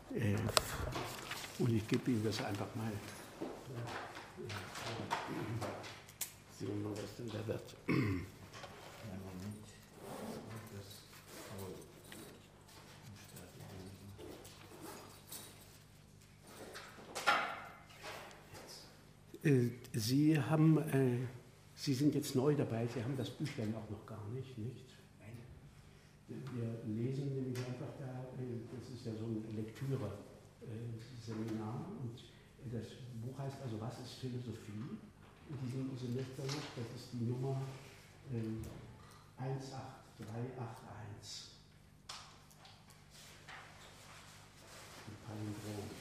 Und ich gebe Ihnen das einfach mal. Sehen wir mal, was denn da wird. Sie sind jetzt neu dabei, Sie haben das Büchlein auch noch gar nicht? Nein. Wir lesen nämlich einfach da, das ist ja so ein Lektüre-Seminar und das Buch heißt also, was ist Philosophie? In diesem Semester noch, das ist die Nummer 18381. Ein Palindrom.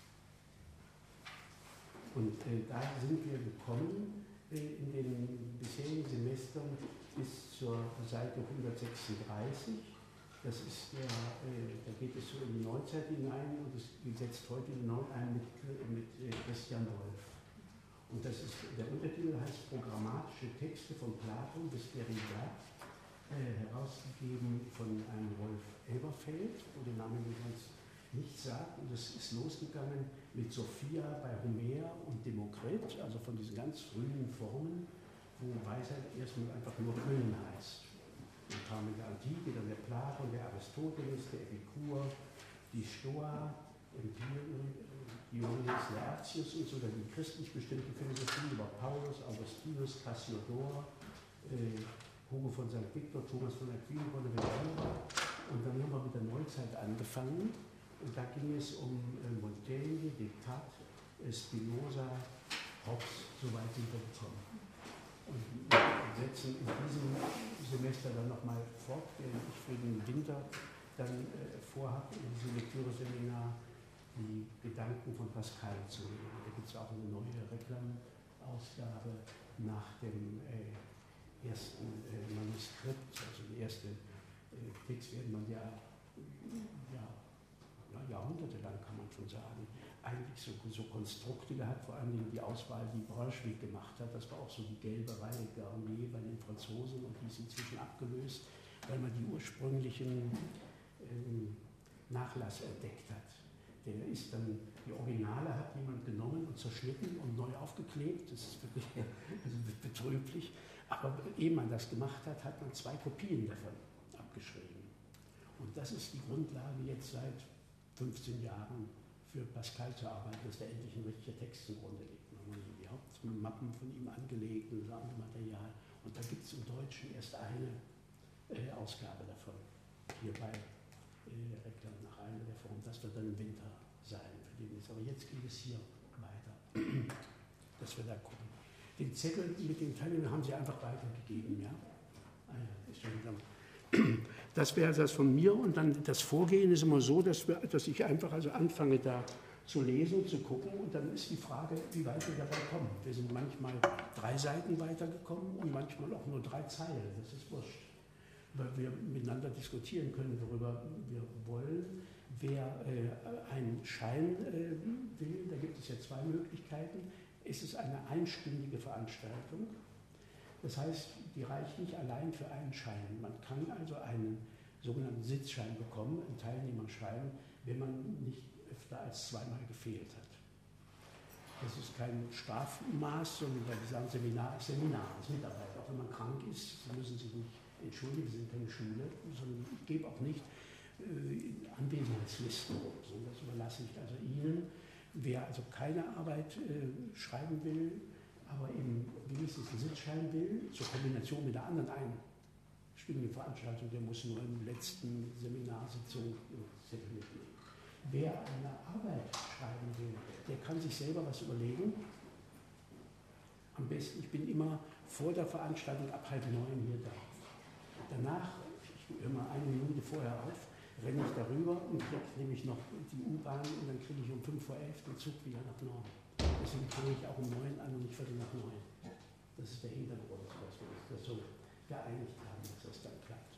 Und da sind wir gekommen in den bisherigen Semestern bis zur Seite 136. Das ist da geht es so in die Neuzeit hinein und es setzt heute neu ein mit Christian Wolff. Und das ist, der Untertitel heißt Programmatische Texte von Platon bis Derrida, herausgegeben von einem Rolf Elberfeld, wo der Name übrigens nichts sagt. Und es ist losgegangen mit Sophia bei Homer und Demokrit, also von diesen ganz frühen Formen, wo Weisheit erstmal einfach nur Köln heißt. Dann kam in der Antike dann der Platon, der Aristoteles, der Epikur, die Stoa, Dionys Laertius und so, dann die christlich bestimmte Philosophie über Paulus, Augustinus, Cassiodor, Hugo von St. Victor, Thomas von Aquin, Bonaventura. Und dann haben wir mit der Neuzeit angefangen. Und da ging es um Montaigne, Descartes, Spinoza, Hobbes, soweit sind wir gekommen. Und wir setzen in diesem Semester dann nochmal fort, während ich für den Winter dann vorhabe, in diesem Lektüre-Seminar die Gedanken von Pascal zu lesen. Da gibt es auch eine neue Reklamausgabe nach dem ersten Manuskript, also der erste Text werden man ja jahrhundertelang, kann man schon sagen, eigentlich so Konstrukte gehabt, vor allem die Auswahl, die Braunschweig gemacht hat. Das war auch so die gelbe Reihe Garnier bei den Franzosen und die ist inzwischen abgelöst, weil man die ursprünglichen Nachlass entdeckt hat. Der ist dann, die Originale hat jemand genommen und zerschnitten und neu aufgeklebt. Das ist wirklich betrüblich. Aber ehe man das gemacht hat, hat man 2 Kopien davon abgeschrieben. Und das ist die Grundlage jetzt seit 15 Jahren für Pascal zu arbeiten, dass da endlich ein richtiger Text zugrunde liegt. Man hat die Hauptmappen von ihm angelegt und das andere Material. Und da gibt es im Deutschen erst eine Ausgabe davon. Hier bei Reklam nach einer der Form. Das wird dann im Winter sein. Für den ist. Aber jetzt geht es hier weiter, dass wir da gucken. Den Zettel mit den Teilnehmern haben Sie einfach weitergegeben, ja? Ist schon wieder. Das wäre das von mir und dann das Vorgehen ist immer so, dass ich einfach also anfange da zu lesen, zu gucken und dann ist die Frage, wie weit wir dabei kommen. Wir sind manchmal 3 Seiten weitergekommen und manchmal auch nur 3 Zeilen, das ist wurscht. Weil wir miteinander diskutieren können, worüber wir wollen. Wer einen Schein will, da gibt es ja 2 Möglichkeiten. Es ist eine einstündige Veranstaltung. Das heißt, die reicht nicht allein für einen Schein. Man kann also einen sogenannten Sitzschein bekommen, einen Teilnehmerschein, wenn man nicht öfter als 2-mal gefehlt hat. Das ist kein Strafmaß, sondern weil die sagen, Seminar ist Seminar, ist Mitarbeit. Auch wenn man krank ist, Sie müssen sich nicht entschuldigen, wir sind keine Schule, sondern ich gebe auch nicht Anwesenheitslisten. Das überlasse ich also Ihnen. Wer also keine Arbeit schreiben will, aber eben wenigstens einen Sitzschein will, zur Kombination mit der anderen einstündigen Veranstaltung, der muss nur in der letzten Seminarsitzung Zettel mitnehmen. Wer eine Arbeit schreiben will, der kann sich selber was überlegen. Am besten, ich bin immer vor der Veranstaltung ab 8:30 hier da. Danach, ich höre mal 1 Minute vorher auf, renne ich darüber und kriege nämlich noch die U-Bahn und dann kriege ich um 11:05 den Zug wieder nach Norden. Deswegen fange ich auch um 9 an und nicht 8:45. Das ist der Hintergrund, dass wir uns das so geeinigt haben, dass das dann klappt.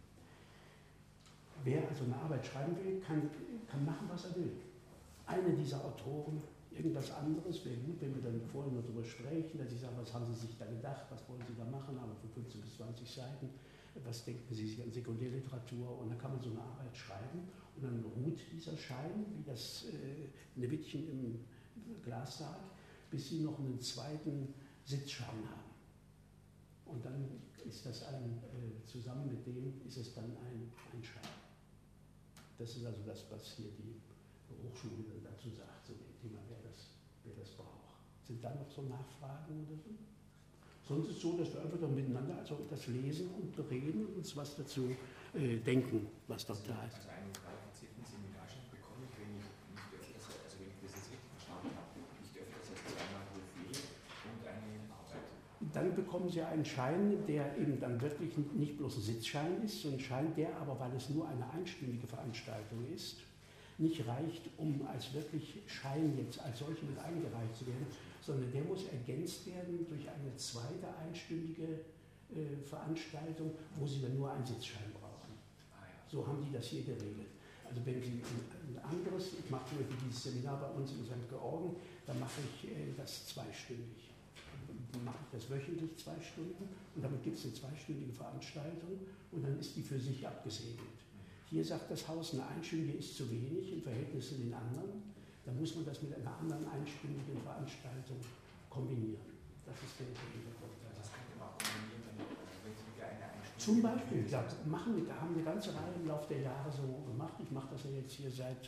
Wer also eine Arbeit schreiben will, kann machen, was er will. Eine dieser Autoren, irgendwas anderes, wäre gut, wenn wir dann vorher nur darüber sprechen, dass ich sage, was haben Sie sich da gedacht, was wollen Sie da machen, aber von 15 bis 20 Seiten. was denken Sie sich an Sekundärliteratur? Und dann kann man so eine Arbeit schreiben und dann ruht dieser Schein, wie das Schneewittchen im Glassarg, bis Sie noch einen zweiten Sitzschein haben. Und dann ist das zusammen mit dem ist es dann ein Schein. Das ist also das, was hier die Hochschule dazu sagt, zu dem Thema, wer das braucht. Sind da noch so Nachfragen oder so? Sonst ist es so, dass wir einfach dann miteinander also das lesen und reden und uns was dazu denken, was dort da ist. Also einen qualifizierten Seminarschein bekomme ich, wenn ich nicht öfters, also wenn ich das jetzt richtig verstanden habe, nicht öfters als zweimal Hofehe und eine Arbeit. Dann bekommen Sie einen Schein, der eben dann wirklich nicht bloß ein Sitzschein ist, sondern ein Schein, der aber, weil es nur eine einstündige Veranstaltung ist, nicht reicht, um als wirklich Schein jetzt als solche mit eingereicht zu werden, sondern der muss ergänzt werden durch eine zweite einstündige Veranstaltung, wo Sie dann nur einen Sitzschein brauchen. So haben die das hier geregelt. Also wenn Sie ein anderes, ich mache zum Beispiel dieses Seminar bei uns in St. Georgen, dann mache ich das zweistündig. Dann mache ich das wöchentlich 2 Stunden und damit gibt es eine zweistündige Veranstaltung und dann ist die für sich abgesegelt. Hier sagt das Haus, eine einstündige ist zu wenig im Verhältnis zu den anderen. Dann muss man das mit einer anderen einstündigen Veranstaltung kombinieren. Das ist der Hintergrund. Das könnte man auch kombinieren, wenn Sie wieder eine einstündige... Zum Beispiel, ja, haben eine ganze Reihe im Laufe der Jahre so gemacht. Ich mache das ja jetzt hier seit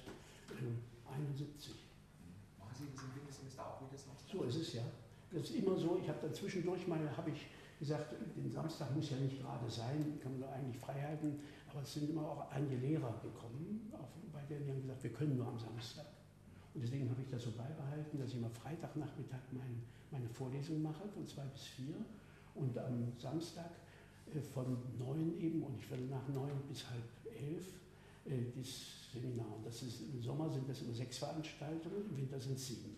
71. Machen Sie das im Wintersemester auch wieder Samstag? So ist es ja. Das ist immer so. Ich habe dann zwischendurch mal, habe ich gesagt, den Samstag muss ja nicht gerade sein, kann man doch eigentlich frei halten. Aber es sind immer auch einige Lehrer gekommen, bei denen die haben gesagt, wir können nur am Samstag. Und deswegen habe ich das so beibehalten, dass ich immer Freitagnachmittag meine Vorlesung mache, von 2 bis 4. Und am Samstag von 9 eben und ich werde nach 9 bis halb 11 das Seminar. Und das ist, im Sommer sind das immer 6 Veranstaltungen, im Winter sind es 7.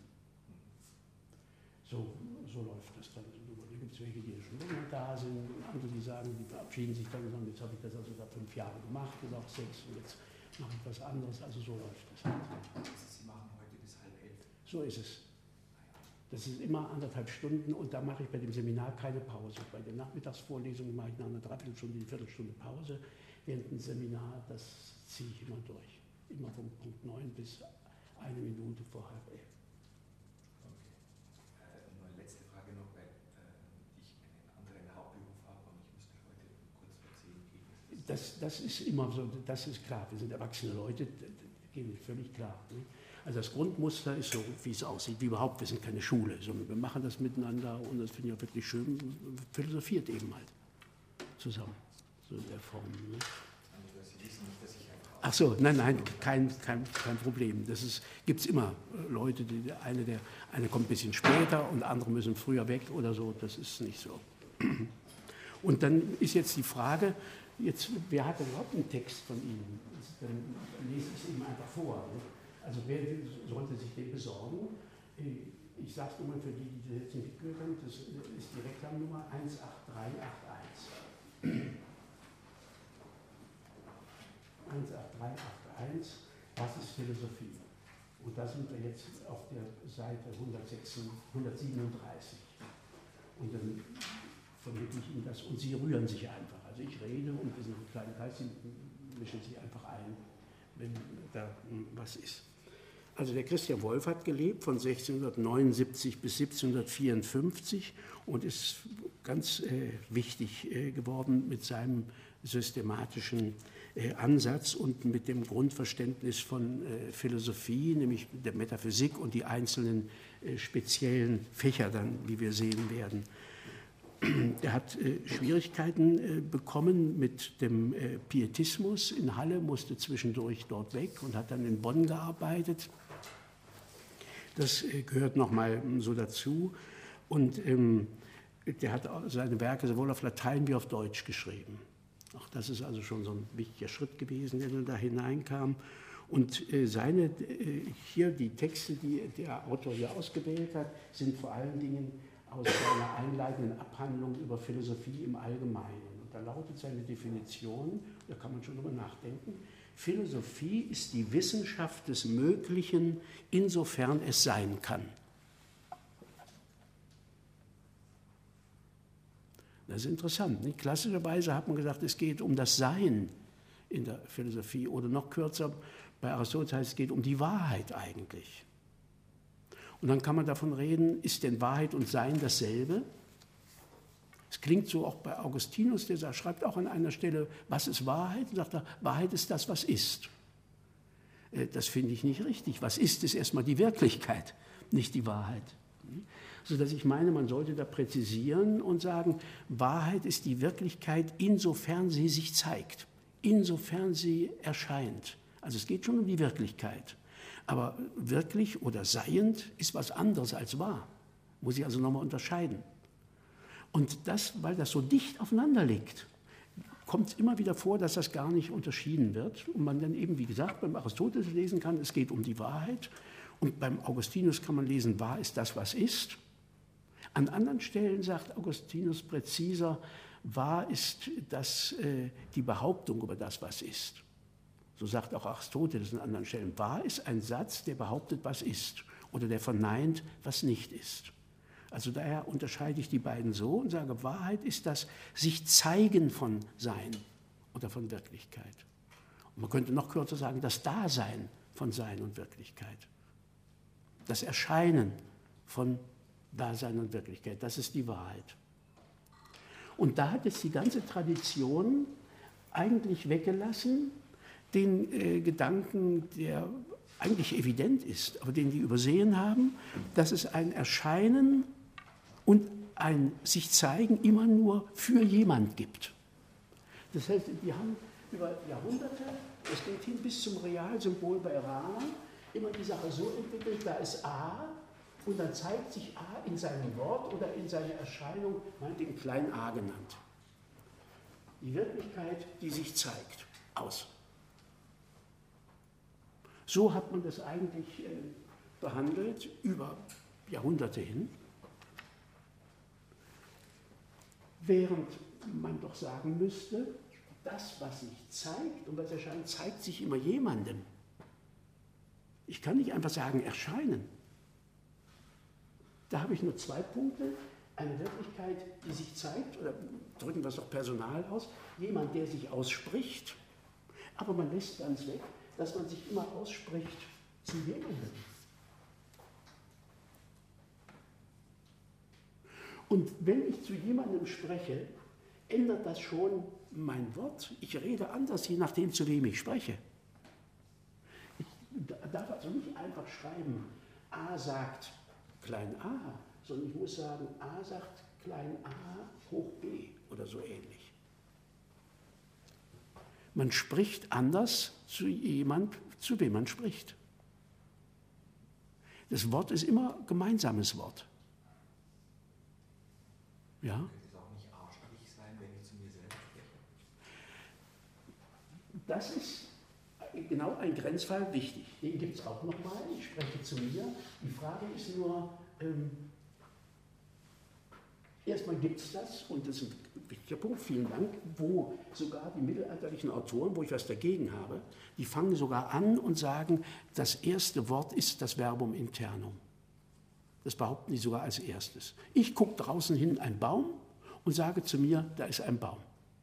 So läuft das dann. Da gibt es welche, die schon länger da sind, und andere, die sagen, die verabschieden sich dann und sagen, jetzt habe ich das also da 5 Jahre gemacht oder auch 6 und jetzt mache ich was anderes. Also so läuft das. Also Sie machen heute bis halb 11? So ist es. Das ist immer 1,5 Stunden und da mache ich bei dem Seminar keine Pause. Bei der Nachmittagsvorlesung mache ich nach einer Dreiviertelstunde, eine Viertelstunde Pause. Während dem Seminar, das ziehe ich immer durch. Immer von Punkt 9 bis 1 Minute vor halb 11. Nur eine letzte Frage noch, weil ich einen anderen Hauptberuf habe und ich müsste heute kurz vor 10 gehen. Das ist immer so, das ist klar. Wir sind erwachsene Leute, das geht völlig klar. Ne? Also das Grundmuster ist so, wie es aussieht, wie überhaupt. Wir sind keine Schule, sondern wir machen das miteinander und das finde ich auch wirklich schön. Philosophiert eben halt zusammen, so in der Form. Ne? Sie wissen nicht, dass ich einfach... Ach so, nein, kein Problem. Das gibt es immer Leute, der eine kommt ein bisschen später und andere müssen früher weg oder so. Das ist nicht so. Und dann ist jetzt die Frage, wer hat denn überhaupt einen Text von Ihnen? Dann lese ich es eben einfach vor. Ne? Also wer sollte sich den besorgen? Ich sage es nur mal für die das jetzt nicht mitgehört haben, das ist die Reklamnummer 18381. 18381, was ist Philosophie? Und da sind wir jetzt auf der Seite 137. Und dann vermittle ich Ihnen das und Sie rühren sich einfach. Also ich rede und wir sind ein kleiner Kreis, Sie mischen sich einfach ein, wenn da was ist. Also der Christian Wolff hat gelebt von 1679 bis 1754 und ist ganz wichtig geworden mit seinem systematischen Ansatz und mit dem Grundverständnis von Philosophie, nämlich der Metaphysik und die einzelnen speziellen Fächer dann, wie wir sehen werden. Er hat Schwierigkeiten bekommen mit dem Pietismus in Halle, musste zwischendurch dort weg und hat dann in Bonn gearbeitet. Das gehört nochmal so dazu. Und der hat seine Werke sowohl auf Latein wie auf Deutsch geschrieben. Auch das ist also schon so ein wichtiger Schritt gewesen, der da hineinkam. Und hier die Texte, die der Autor hier ausgewählt hat, sind vor allen Dingen aus seiner einleitenden Abhandlung über Philosophie im Allgemeinen. Und da lautet seine Definition, da kann man schon drüber nachdenken: Philosophie ist die Wissenschaft des Möglichen, insofern es sein kann. Das ist interessant. Nicht? Klassischerweise hat man gesagt, es geht um das Sein in der Philosophie oder noch kürzer, bei Aristoteles heißt es, geht um die Wahrheit eigentlich. Und dann kann man davon reden, ist denn Wahrheit und Sein dasselbe? Es klingt so auch bei Augustinus, der schreibt auch an einer Stelle, was ist Wahrheit? Und sagt er, Wahrheit ist das, was ist. Das finde ich nicht richtig. Was ist erstmal die Wirklichkeit, nicht die Wahrheit. Sodass ich meine, man sollte da präzisieren und sagen, Wahrheit ist die Wirklichkeit, insofern sie sich zeigt, insofern sie erscheint. Also es geht schon um die Wirklichkeit. Aber wirklich oder seiend ist was anderes als wahr. Muss ich also nochmal unterscheiden. Und das, weil das so dicht aufeinander liegt, kommt es immer wieder vor, dass das gar nicht unterschieden wird. Und man dann eben, wie gesagt, beim Aristoteles lesen kann, es geht um die Wahrheit. Und beim Augustinus kann man lesen, wahr ist das, was ist. An anderen Stellen sagt Augustinus präziser, wahr ist das, die Behauptung über das, was ist. So sagt auch Aristoteles an anderen Stellen, wahr ist ein Satz, der behauptet, was ist, oder der verneint, was nicht ist. Also daher unterscheide ich die beiden so und sage, Wahrheit ist das sich zeigen von Sein oder von Wirklichkeit. Und man könnte noch kürzer sagen, das Dasein von Sein und Wirklichkeit. Das Erscheinen von Dasein und Wirklichkeit, das ist die Wahrheit. Und da hat jetzt die ganze Tradition eigentlich weggelassen, den Gedanken, der eigentlich evident ist, aber den die übersehen haben, dass es ein Erscheinen und ein sich zeigen immer nur für jemand gibt. Das heißt, die haben über Jahrhunderte, es geht hin bis zum Realsymbol bei Rana, immer die Sache so entwickelt, da ist A und dann zeigt sich A in seinem Wort oder in seiner Erscheinung, meinetwegen klein a genannt. Die Wirklichkeit, die sich zeigt, aus. So hat man das eigentlich behandelt über Jahrhunderte hin. Während man doch sagen müsste, das, was sich zeigt und was erscheint, zeigt sich immer jemandem. Ich kann nicht einfach sagen, erscheinen. Da habe ich nur zwei Punkte. Eine Wirklichkeit, die sich zeigt, oder drücken wir es doch Personal aus, jemand, der sich ausspricht, aber man lässt ganz weg, dass man sich immer ausspricht zu jemandem. Und wenn ich zu jemandem spreche, ändert das schon mein Wort. Ich rede anders, je nachdem, zu wem ich spreche. Ich darf also nicht einfach schreiben, A sagt klein a, sondern ich muss sagen, A sagt klein a hoch b oder so ähnlich. Man spricht anders zu jemand, zu wem man spricht. Das Wort ist immer gemeinsames Wort. Ja? Könnte es auch nicht arschig sein, wenn ich zu mir selber spreche? Das ist genau ein Grenzfall wichtig. Den gibt es auch nochmal. Ich spreche zu mir. Die Frage ist nur, erstmal gibt es das, und das ist ein wichtiger Punkt, vielen Dank, wo sogar die mittelalterlichen Autoren, wo ich was dagegen habe, die fangen sogar an und sagen, das erste Wort ist das Verbum internum. Das behaupten die sogar als erstes. Ich gucke draußen hin einen Baum und sage zu mir, da ist ein Baum.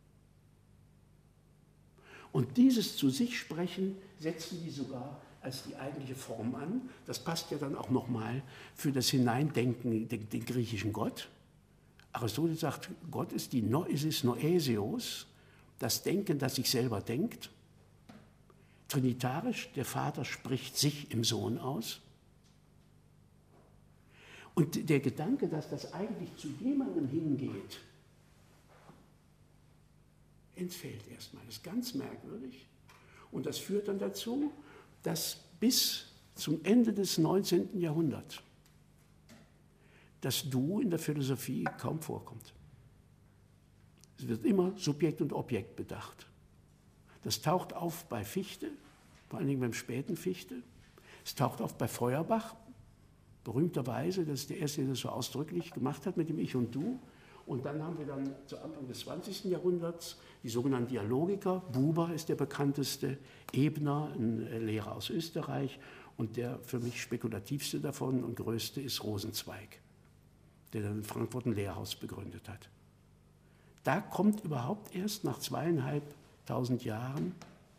Und dieses zu sich sprechen setzen die sogar als die eigentliche Form an. Das passt ja dann auch nochmal für das Hineindenken den griechischen Gott. Aristoteles sagt, Gott ist die Noesis Noesios, das Denken, das sich selber denkt. Trinitarisch, der Vater spricht sich im Sohn aus. Und der Gedanke, dass das eigentlich zu jemandem hingeht, entfällt erstmal. Das ist ganz merkwürdig. Und das führt dann dazu, dass bis zum Ende des 19. Jahrhunderts das Du in der Philosophie kaum vorkommt. Es wird immer Subjekt und Objekt bedacht. Das taucht auf bei Fichte, vor allen Dingen beim späten Fichte. Es taucht auf bei Feuerbach, berühmterweise, das ist der Erste, der das so ausdrücklich gemacht hat mit dem Ich und Du. Und dann haben wir dann zu Anfang des 20. Jahrhunderts die sogenannten Dialogiker. Buber ist der bekannteste, Ebner, ein Lehrer aus Österreich, und der für mich spekulativste davon und größte ist Rosenzweig, der dann in Frankfurt ein Lehrhaus begründet hat. Da kommt überhaupt erst nach 2500 Jahren,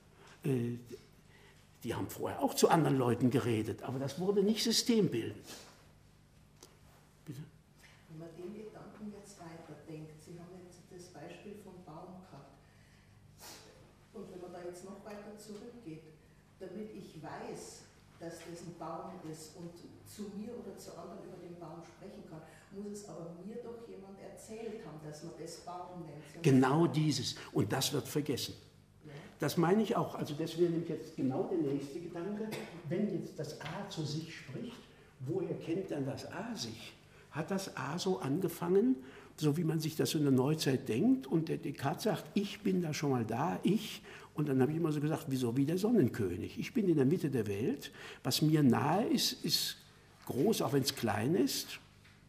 die haben vorher auch zu anderen Leuten geredet, aber das wurde nicht systembildend. Bitte? Wenn man den Gedanken jetzt weiterdenkt, Sie haben jetzt das Beispiel vom Baum gehabt, und wenn man da jetzt noch weiter zurückgeht, damit ich weiß, dass das ein Baum ist und zu mir oder zu anderen über den Baum sprechen kann, muss es aber mir doch jemand erzählt haben, dass man das Baum nennt. Genau dieses. Und das wird vergessen. Ja. Das meine ich auch. Also deswegen nämlich jetzt genau der nächste Gedanke. Wenn jetzt das A zu sich spricht, woher kennt dann das A sich? Hat das A so angefangen, so wie man sich das in der Neuzeit denkt? Und der Descartes sagt, ich bin da schon mal da, ich. Und dann habe ich immer so gesagt, wieso wie der Sonnenkönig? Ich bin in der Mitte der Welt. Was mir nahe ist, ist groß, auch wenn es klein ist.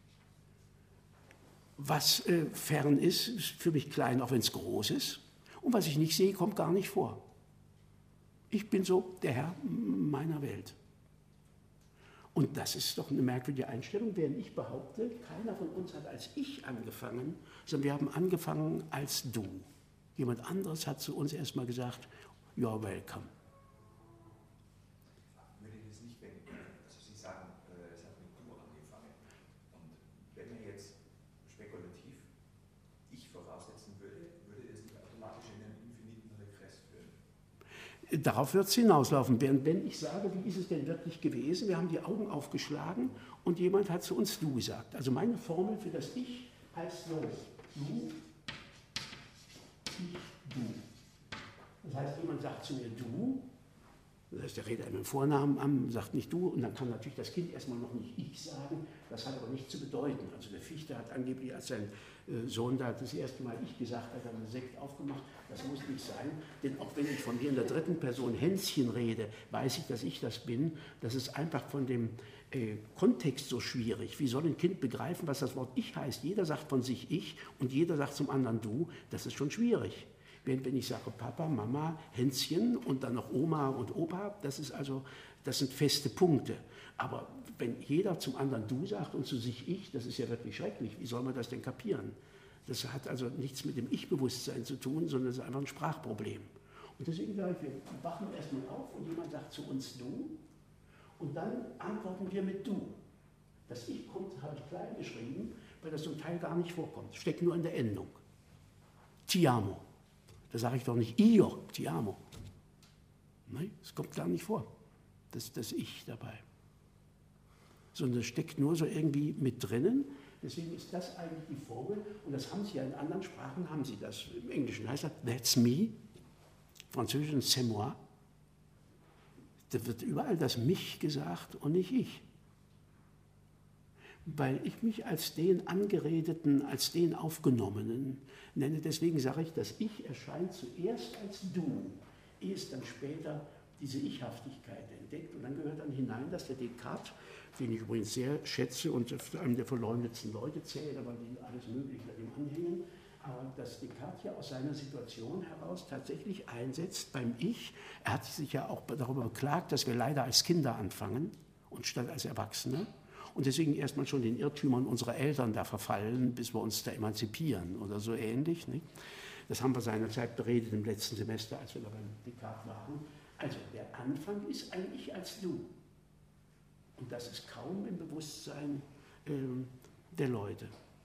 Was fern ist, ist für mich klein, auch wenn es groß ist. Und was ich nicht sehe, kommt gar nicht vor. Ich bin so der Herr meiner Welt. Und das ist doch eine merkwürdige Einstellung, während ich behaupte, keiner von uns hat als ich angefangen, sondern wir haben angefangen als du. Jemand anderes hat zu uns erstmal gesagt, you're welcome. Würde das nicht, wenn, also Sie sagen, es hat mit du angefangen. Und wenn man jetzt spekulativ ich voraussetzen würde, würde das nicht automatisch in einen infiniten Regress führen? Darauf wird es hinauslaufen. Während wenn ich sage, wie ist es denn wirklich gewesen, wir haben die Augen aufgeschlagen und jemand hat zu uns du gesagt. Also meine Formel für das Ich heißt so, du, ich, du. Das heißt, jemand sagt zu mir du, das heißt, der redet einen Vornamen an, sagt nicht du, und dann kann natürlich das Kind erstmal noch nicht ich sagen, das hat aber nichts zu bedeuten. Also der Fichte hat angeblich, als sein Sohn da das erste Mal ich gesagt hat, einen Sekt aufgemacht, das muss nicht sein, denn auch wenn ich von mir in der dritten Person Hänschen rede, weiß ich, dass ich das bin. Das ist einfach von dem Kontext so schwierig. Wie soll ein Kind begreifen, was das Wort ich heißt? Jeder sagt von sich ich und jeder sagt zum anderen du, das ist schon schwierig. Wenn ich sage Papa, Mama, Hänschen und dann noch Oma und Opa, das sind feste Punkte. Aber wenn jeder zum anderen du sagt und zu sich ich, das ist ja wirklich schrecklich. Wie soll man das denn kapieren? Das hat also nichts mit dem Ich-Bewusstsein zu tun, sondern es ist einfach ein Sprachproblem. Und deswegen sage ich, wir wachen erstmal auf und jemand sagt zu uns du und dann antworten wir mit du. Das Ich kommt, habe ich klein geschrieben, weil das zum Teil gar nicht vorkommt. Steckt nur in der Endung. Ti amo. Da sage ich doch nicht io, ti amo. Nein, es kommt gar nicht vor. Das ist das Ich dabei. Sondern es steckt nur so irgendwie mit drinnen. Deswegen ist das eigentlich die Formel. Und das haben Sie ja in anderen Sprachen, haben Sie das. Im Englischen heißt das that's me. Im Französischen c'est moi. Da wird überall das mich gesagt und nicht ich. Weil ich mich als den Angeredeten, als den Aufgenommenen nenne. Deswegen sage ich, das Ich erscheint zuerst als du, ehe es dann später diese Ich-Haftigkeit entdeckt. Und dann gehört dann hinein, dass der Descartes, den ich übrigens sehr schätze und zu einem der verleumdetsten Leute zähle, weil die alles Mögliche an ihm anhängen, aber dass Descartes ja aus seiner Situation heraus tatsächlich einsetzt beim Ich. Er hat sich ja auch darüber beklagt, dass wir leider als Kinder anfangen und statt als Erwachsene. Und deswegen erstmal schon den Irrtümern unserer Eltern da verfallen, bis wir uns da emanzipieren oder so ähnlich. Nicht? Das haben wir seinerzeit beredet im letzten Semester, als wir da beim Descartes waren. Also der Anfang ist ein Ich als Du. Und das ist kaum im Bewusstsein der Leute.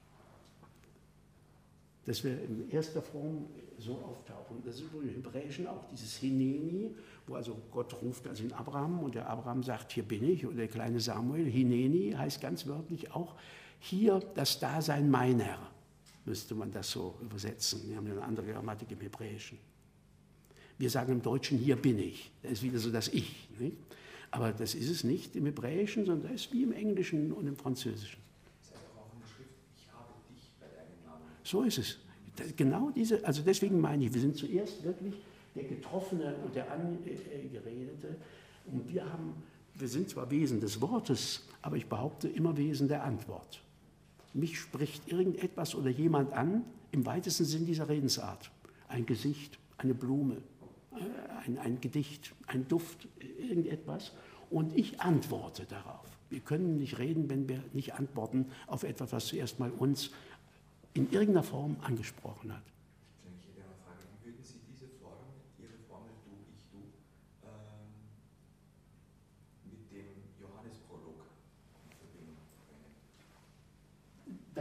Dass wir in erster Form so auftauchen. Das ist im Hebräischen auch dieses Hineni, wo also Gott ruft also in Abraham und der Abraham sagt, hier bin ich, oder der kleine Samuel, Hineni heißt ganz wörtlich auch, hier das Dasein meiner, müsste man das so übersetzen. Wir haben ja eine andere Grammatik im Hebräischen. Wir sagen im Deutschen, hier bin ich, das ist wieder so das Ich. Nicht? Aber das ist es nicht im Hebräischen, sondern das ist wie im Englischen und im Französischen. Das heißt auch in der Schrift, ich habe dich bei deinem Namen. So ist es. Genau diese, also deswegen meine ich, wir sind zuerst wirklich der Getroffene und der Angeredete. Und wir sind zwar Wesen des Wortes, aber ich behaupte immer Wesen der Antwort. Mich spricht irgendetwas oder jemand an, im weitesten Sinn dieser Redensart. Ein Gesicht, eine Blume, ein Gedicht, ein Duft, irgendetwas. Und ich antworte darauf. Wir können nicht reden, wenn wir nicht antworten auf etwas, was zuerst mal uns in irgendeiner Form angesprochen hat.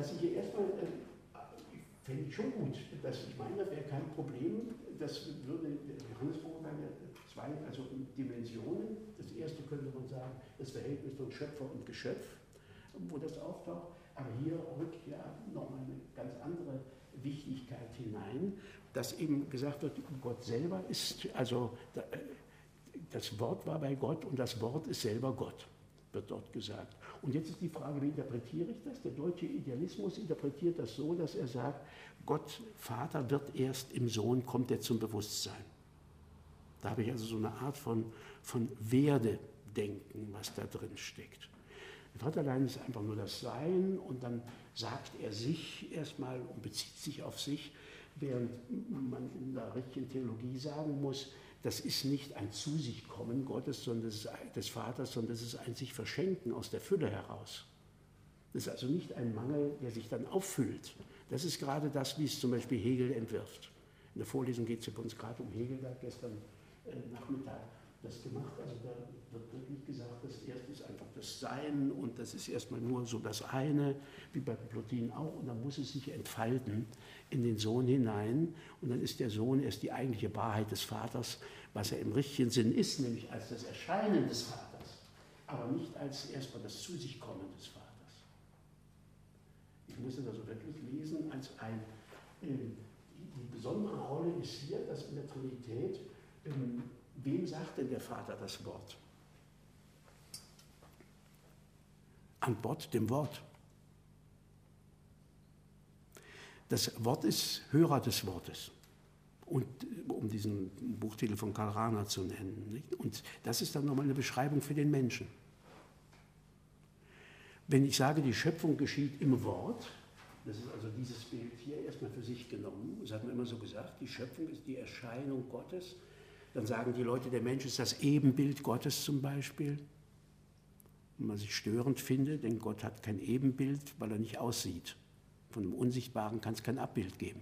dass ich hier erstmal, fände ich schon gut, dass ich meine, das wäre kein Problem, das würde, Johannesburg hat ja zwei Dimensionen. Das erste könnte man sagen, das Verhältnis von Schöpfer und Geschöpf, wo das auftaucht, aber hier rückt ja nochmal eine ganz andere Wichtigkeit hinein, dass eben gesagt wird, Gott selber ist, also das Wort war bei Gott und das Wort ist selber Gott, wird dort gesagt. Und jetzt ist die Frage, wie interpretiere ich das? Der deutsche Idealismus interpretiert das so, dass er sagt, Gott, Vater, wird erst im Sohn, kommt er zum Bewusstsein. Da habe ich also so eine Art von Werdedenken, was da drin steckt. Vaterlein ist einfach nur das Sein und dann sagt er sich erstmal und bezieht sich auf sich, während man in der richtigen Theologie sagen muss, das ist nicht ein Zu sich kommen Gottes, sondern des Vaters, sondern das ist ein sich verschenken aus der Fülle heraus. Das ist also nicht ein Mangel, der sich dann auffüllt. Das ist gerade das, wie es zum Beispiel Hegel entwirft. In der Vorlesung geht es ja bei uns gerade um Hegel, der hat gestern Nachmittag das gemacht. Also da wird wirklich gesagt, das erste ist einfach das Sein und das ist erstmal nur so das eine, wie bei Plotin auch, und dann muss es sich entfalten in den Sohn hinein und dann ist der Sohn erst die eigentliche Wahrheit des Vaters, was er im richtigen Sinn ist, nämlich als das Erscheinen des Vaters, aber nicht als erstmal das Zu sich kommen des Vaters. Ich muss das also wirklich lesen als die besondere Rolle ist hier, dass in der Trinität, wem sagt denn der Vater das Wort? Antwort dem Wort. Das Wort ist Hörer des Wortes. Und um diesen Buchtitel von Karl Rahner zu nennen. Nicht? Und das ist dann nochmal eine Beschreibung für den Menschen. Wenn ich sage, die Schöpfung geschieht im Wort, das ist also dieses Bild hier erstmal für sich genommen, das hat man immer so gesagt, die Schöpfung ist die Erscheinung Gottes, dann sagen die Leute, der Mensch ist das Ebenbild Gottes zum Beispiel. Und man sich störend findet, denn Gott hat kein Ebenbild, weil er nicht aussieht. Von dem Unsichtbaren kann es kein Abbild geben.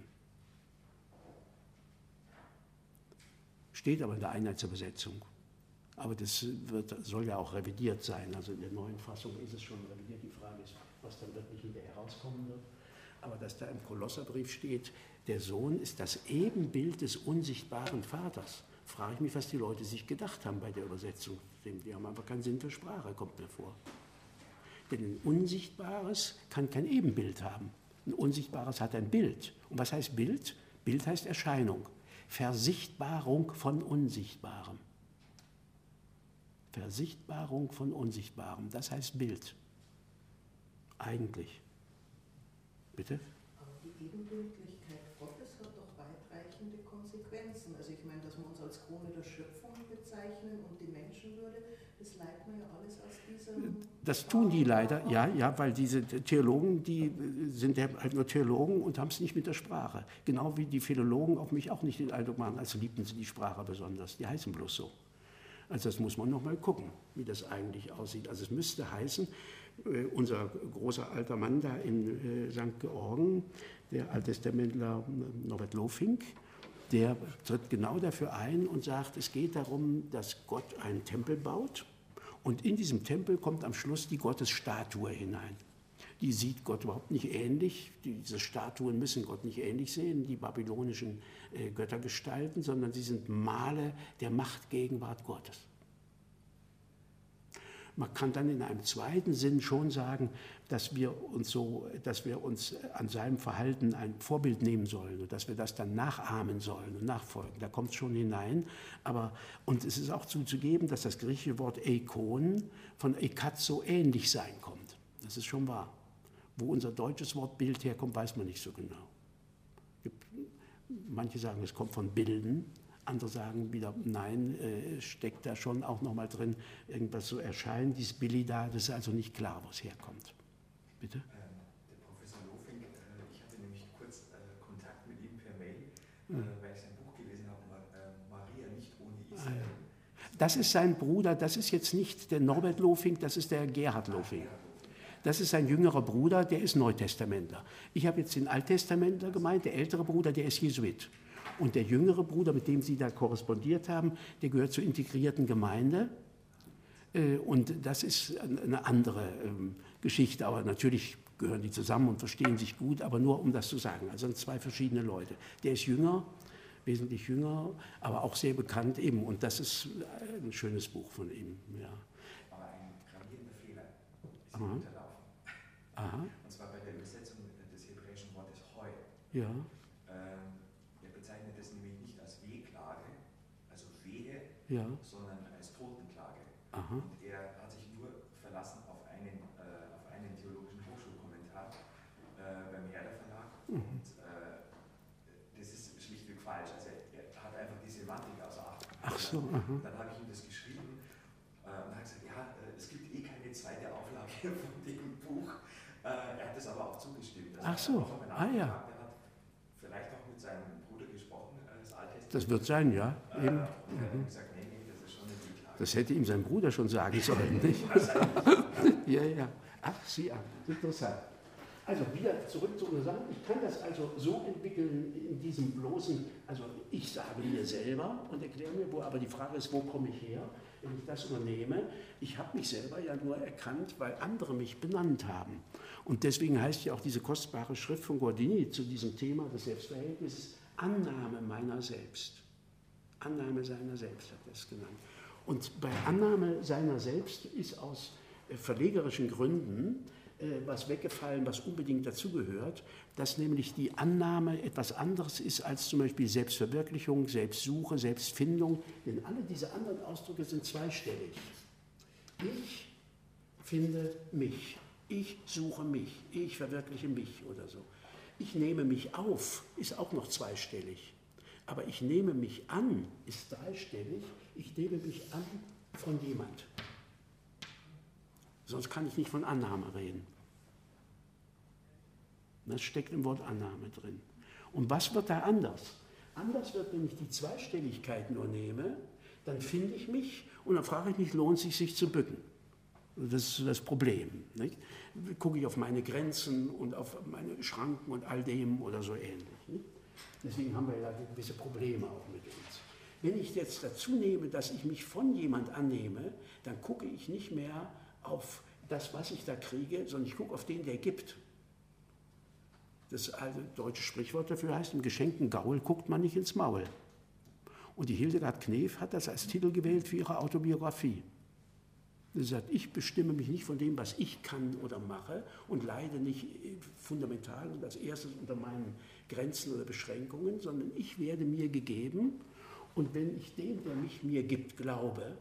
Steht aber in der Einheitsübersetzung. Aber das soll ja auch revidiert sein. Also in der neuen Fassung ist es schon revidiert. Die Frage ist, was dann wirklich hinterher herauskommen wird. Aber dass da im Kolosserbrief steht, der Sohn ist das Ebenbild des unsichtbaren Vaters, frage ich mich, was die Leute sich gedacht haben bei der Übersetzung. Die haben einfach keinen Sinn für Sprache, kommt mir vor. Denn ein Unsichtbares kann kein Ebenbild haben. Ein Unsichtbares hat ein Bild. Und was heißt Bild? Bild heißt Erscheinung. Versichtbarung von Unsichtbarem. Versichtbarung von Unsichtbarem, das heißt Bild. Eigentlich. Bitte? Aber die Ebenbildlichkeit Gottes hat doch weitreichende Konsequenzen. Also ich meine, dass wir uns als Krone der Schöpfung bezeichnen und die Menschenwürde, das leitet man ja alles aus diesem... Das tun die leider, ja, weil diese Theologen, die sind ja halt nur Theologen und haben es nicht mit der Sprache. Genau wie die Philologen auf mich auch nicht den Eindruck machen, als liebten sie die Sprache besonders. Die heißen bloß so. Also das muss man noch mal gucken, wie das eigentlich aussieht. Also es müsste heißen, unser großer alter Mann da in St. Georgen, der Alttestamentler Norbert Lofink, der tritt genau dafür ein und sagt, es geht darum, dass Gott einen Tempel baut und in diesem Tempel kommt am Schluss die Gottesstatue hinein. Die sieht Gott überhaupt nicht ähnlich, diese Statuen müssen Gott nicht ähnlich sehen, die babylonischen Göttergestalten, sondern sie sind Male der Machtgegenwart Gottes. Man kann dann in einem zweiten Sinn schon sagen, dass wir uns an seinem Verhalten ein Vorbild nehmen sollen und dass wir das dann nachahmen sollen und nachfolgen. Da kommt es schon hinein. Und es ist auch zuzugeben, dass das griechische Wort Eikon von Ekatzo ähnlich sein kommt. Das ist schon wahr. Wo unser deutsches Wort Bild herkommt, weiß man nicht so genau. Manche sagen, es kommt von Bilden. Andere sagen wieder, nein, steckt da schon auch nochmal drin, irgendwas so erscheinen. Dieses Billy da, das ist also nicht klar, wo es herkommt. Bitte? Der Professor Lofink, ich hatte nämlich kurz Kontakt mit ihm per Mail, weil ich sein Buch gelesen habe, Maria nicht ohne Israel. Das ist sein Bruder, das ist jetzt nicht der Norbert Lofink, das ist der Gerhard Lofink. Das ist sein jüngerer Bruder, der ist Neutestamentler. Ich habe jetzt den Alttestamentler gemeint, der ältere Bruder, der ist Jesuit. Und der jüngere Bruder, mit dem Sie da korrespondiert haben, der gehört zur integrierten Gemeinde. Und das ist eine andere Geschichte, aber natürlich gehören die zusammen und verstehen sich gut, aber nur um das zu sagen. Also sind zwei verschiedene Leute. Der ist jünger, wesentlich jünger, aber auch sehr bekannt eben. Und das ist ein schönes Buch von ihm. Ja. Aber ein gravierender Fehler ist Aha. unterlaufen. Aha. Und zwar bei der Übersetzung des hebräischen Wortes Heu. Ja. Er bezeichnet es nämlich nicht als Wehklage, also Wehe, Ja. sondern als Totenklage. Aha. Und er hat sich nur verlassen auf einen theologischen Hochschulkommentar beim Herder Verlag. Und das ist schlichtweg falsch. Also er hat einfach die Semantik außer Acht gelassen. Ach so. Aha. Dann habe ich ihm das geschrieben und hat gesagt, ja, es gibt eh keine zweite Auflage von dem Buch. Er hat das aber auch zugestimmt. Ach so. Ja. Er hat vielleicht auch mit seinem Bruder gesprochen, das Alttestament. Das wird sein, ja. Eben. Und er hat gesagt, nee, das ist schon eine Wehklage. Das hätte ihm sein Bruder schon sagen sollen, nicht? Ja, ja. Ach, sieh an. Interessant. Also wieder zurück zu unserer Sache. Ich kann das also so entwickeln in diesem bloßen, also ich sage mir selber und erkläre mir, wo, aber die Frage ist, wo komme ich her, wenn ich das übernehme? Ich habe mich selber ja nur erkannt, weil andere mich benannt haben. Und deswegen heißt ja auch diese kostbare Schrift von Guardini zu diesem Thema des Selbstverhältnisses Annahme meiner selbst. Annahme seiner selbst hat er es genannt. Und bei Annahme seiner selbst ist aus verlegerischen Gründen was weggefallen, was unbedingt dazugehört, dass nämlich die Annahme etwas anderes ist als zum Beispiel Selbstverwirklichung, Selbstsuche, Selbstfindung, denn alle diese anderen Ausdrücke sind zweistellig. Ich finde mich, ich suche mich, ich verwirkliche mich oder so. Ich nehme mich auf, ist auch noch zweistellig, aber ich nehme mich an, ist dreistellig, ich nehme mich an von jemand. Sonst kann ich nicht von Annahme reden. Das steckt im Wort Annahme drin. Und was wird da anders? Anders wird, wenn ich die Zweistelligkeit nur nehme, dann finde ich mich und dann frage ich mich, lohnt es sich zu bücken? Das ist das Problem. Nicht? Gucke ich auf meine Grenzen und auf meine Schranken und all dem oder so ähnlich. Nicht? Deswegen haben wir ja gewisse Probleme auch mit uns. Wenn ich jetzt dazu nehme, dass ich mich von jemand annehme, dann gucke ich nicht mehr auf das, was ich da kriege, sondern ich gucke auf den, der gibt. Das alte deutsche Sprichwort dafür heißt, im geschenkten Gaul guckt man nicht ins Maul. Und die Hildegard Knef hat das als Titel gewählt für ihre Autobiografie. Sie sagt, ich bestimme mich nicht von dem, was ich kann oder mache und leide nicht fundamental und als erstes unter meinen Grenzen oder Beschränkungen, sondern ich werde mir gegeben und wenn ich dem, der mich mir gibt, glaube,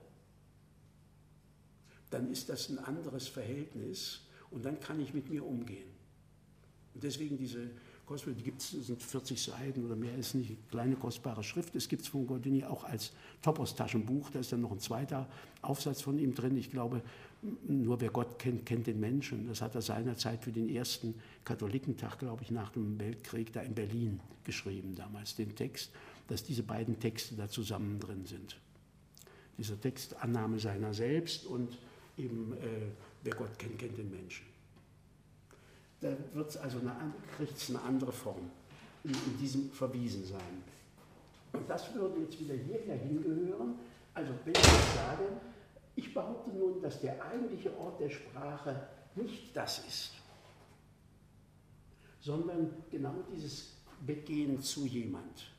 dann ist das ein anderes Verhältnis und dann kann ich mit mir umgehen. Und deswegen diese Kostbare, die gibt es, sind 40 Seiten oder mehr, ist nicht eine kleine kostbare Schrift. Es gibt es von Guardini auch als Topos-Taschenbuch, da ist dann noch ein zweiter Aufsatz von ihm drin. Ich glaube, nur wer Gott kennt, kennt den Menschen. Das hat er seinerzeit für den ersten Katholikentag, glaube ich, nach dem Weltkrieg da in Berlin geschrieben, damals den Text, dass diese beiden Texte da zusammen drin sind. Dieser Text, Annahme seiner selbst und eben, wer Gott kennt, kennt den Menschen. Da wird es also kriegt es eine andere Form in diesem Verwiesensein. Und das würde jetzt wieder hierher hingehören. Also wenn ich jetzt sage, ich behaupte nun, dass der eigentliche Ort der Sprache nicht das ist, sondern genau dieses Weggehen zu jemand.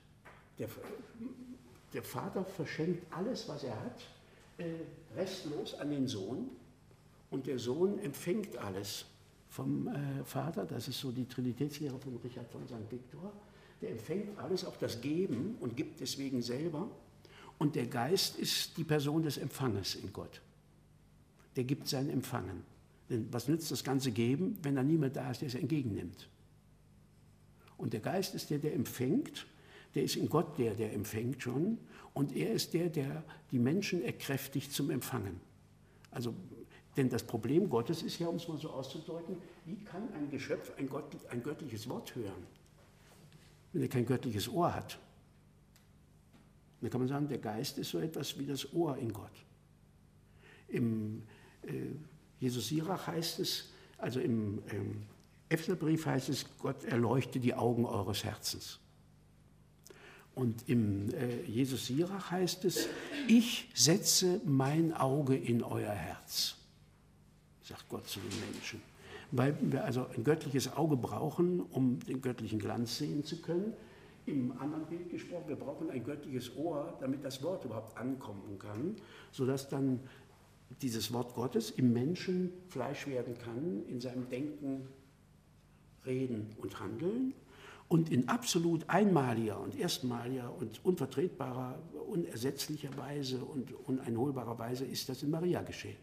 Der Vater verschenkt alles, was er hat, restlos an den Sohn und der Sohn empfängt alles vom Vater, das ist so die Trinitätslehre von Richard von St. Victor, der empfängt alles, auch das Geben und gibt deswegen selber und der Geist ist die Person des Empfanges in Gott. Der gibt sein Empfangen. Denn was nützt das ganze Geben, wenn da niemand da ist, der es entgegennimmt? Und der Geist ist der, der empfängt, der ist in Gott der, der empfängt schon und er ist der, der die Menschen erkräftigt zum Empfangen. Also denn das Problem Gottes ist ja, um es mal so auszudrücken, wie kann ein Geschöpf ein göttliches Wort hören, wenn er kein göttliches Ohr hat? Dann kann man sagen, der Geist ist so etwas wie das Ohr in Gott. Im Jesus Sirach heißt es, also im Epheserbrief heißt es, Gott erleuchte die Augen eures Herzens. Und im Jesus Sirach heißt es, Ich setze mein Auge in euer Herz, sagt Gott zu den Menschen. Weil wir also ein göttliches Auge brauchen, um den göttlichen Glanz sehen zu können. Im anderen Bild gesprochen, wir brauchen ein göttliches Ohr, damit das Wort überhaupt ankommen kann, sodass dann dieses Wort Gottes im Menschen Fleisch werden kann, in seinem Denken, Reden und Handeln. Und in absolut einmaliger und erstmaliger und unvertretbarer, unersetzlicher Weise und uneinholbarer Weise ist das in Maria geschehen.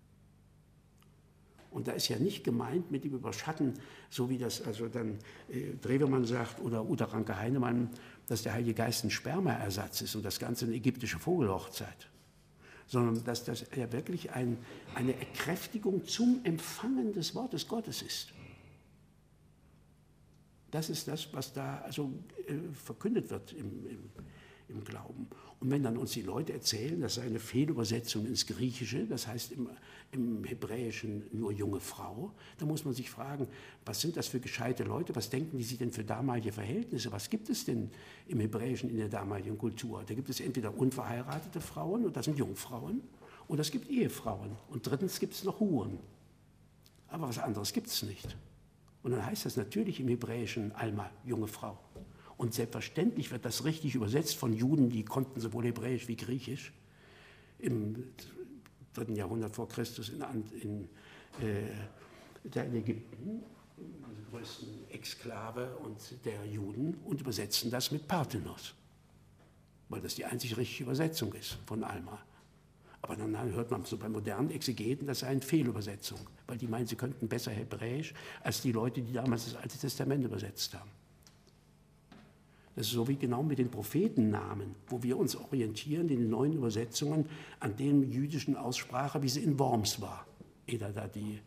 Und da ist ja nicht gemeint mit dem Überschatten, so wie das also dann Drewermann sagt oder Uta Ranke-Heinemann, dass der Heilige Geist ein Spermaersatz ist und das Ganze eine ägyptische Vogelhochzeit, sondern dass das ja wirklich eine Erkräftigung zum Empfangen des Wortes Gottes ist. Das ist das, was da also verkündet wird im Glauben. Und wenn dann uns die Leute erzählen, das sei eine Fehlübersetzung ins Griechische, das heißt im Hebräischen nur junge Frau, dann muss man sich fragen, was sind das für gescheite Leute, was denken die sich denn für damalige Verhältnisse, was gibt es denn im Hebräischen in der damaligen Kultur? Da gibt es entweder unverheiratete Frauen, und das sind Jungfrauen, oder es gibt Ehefrauen, und drittens gibt es noch Huren. Aber was anderes gibt es nicht. Und dann heißt das natürlich im Hebräischen Alma, junge Frau. Und selbstverständlich wird das richtig übersetzt von Juden, die konnten sowohl Hebräisch wie Griechisch. Im 3. Jahrhundert vor Christus in Ägypten, also größten Exklave und der Juden, und übersetzen das mit Parthenos, weil das die einzig richtige Übersetzung ist von Alma. Aber dann hört man so bei modernen Exegeten, das sei eine Fehlübersetzung, weil die meinen, sie könnten besser Hebräisch als die Leute, die damals das Alte Testament übersetzt haben. Das ist so wie genau mit den Prophetennamen, wo wir uns orientieren in den neuen Übersetzungen an den jüdischen Aussprache, wie sie in Worms war, ehe da die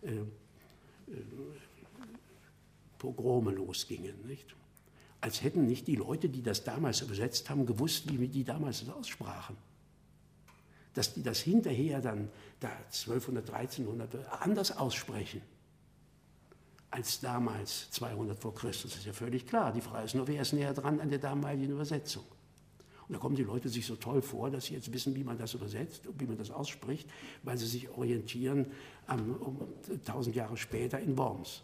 Pogrome losgingen. Nicht? Als hätten nicht die Leute, die das damals übersetzt haben, gewusst, wie die damals das aussprachen. Dass die das hinterher dann, da 1200, 1300, anders aussprechen als damals 200 vor Christus, ist ja völlig klar. Die Frage ist nur, wer ist näher dran an der damaligen Übersetzung? Und da kommen die Leute sich so toll vor, dass sie jetzt wissen, wie man das übersetzt und wie man das ausspricht, weil sie sich orientieren 1000 Jahre später in Worms.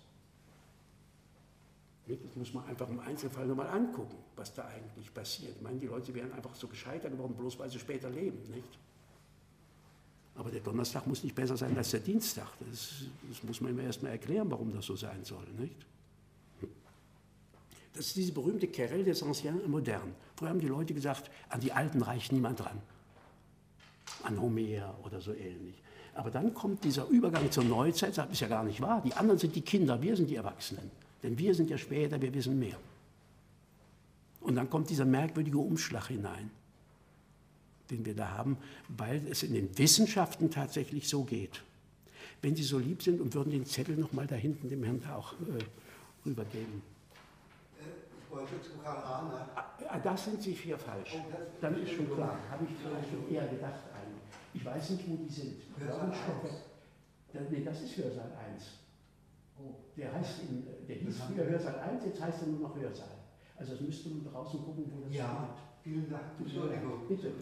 Das muss man einfach im Einzelfall nochmal angucken, was da eigentlich passiert. Ich meine, die Leute wären einfach so gescheiter geworden, bloß weil sie später leben, nicht? Aber der Donnerstag muss nicht besser sein als der Dienstag. Das muss man immer erst mal erklären, warum das so sein soll, nicht? Das ist diese berühmte Querelle des Anciens et Moderne. Früher haben die Leute gesagt, an die Alten reicht niemand ran. An Homer oder so ähnlich. Aber dann kommt dieser Übergang zur Neuzeit, sagt, ist ja gar nicht wahr. Die anderen sind die Kinder, wir sind die Erwachsenen. Denn wir sind ja später, wir wissen mehr. Und dann kommt dieser merkwürdige Umschlag hinein, den wir da haben, weil es in den Wissenschaften tatsächlich so geht. Wenn Sie so lieb sind und würden den Zettel noch mal da hinten dem Herrn da auch rübergeben. Ich wollte zu Karl Rahner. Das sind Sie hier falsch. Oh, Dann ist schon klar. Habe ich schon eher gedacht eigentlich. Ich weiß nicht, wo die sind. Hörsaal 1. Nee, das ist Hörsaal 1. Oh. Der hieß früher Hörsaal 1, jetzt heißt er nur noch Hörsaal. Also das müsste man draußen gucken, wo das ja, vielen Dank. Entschuldigung. Bitte.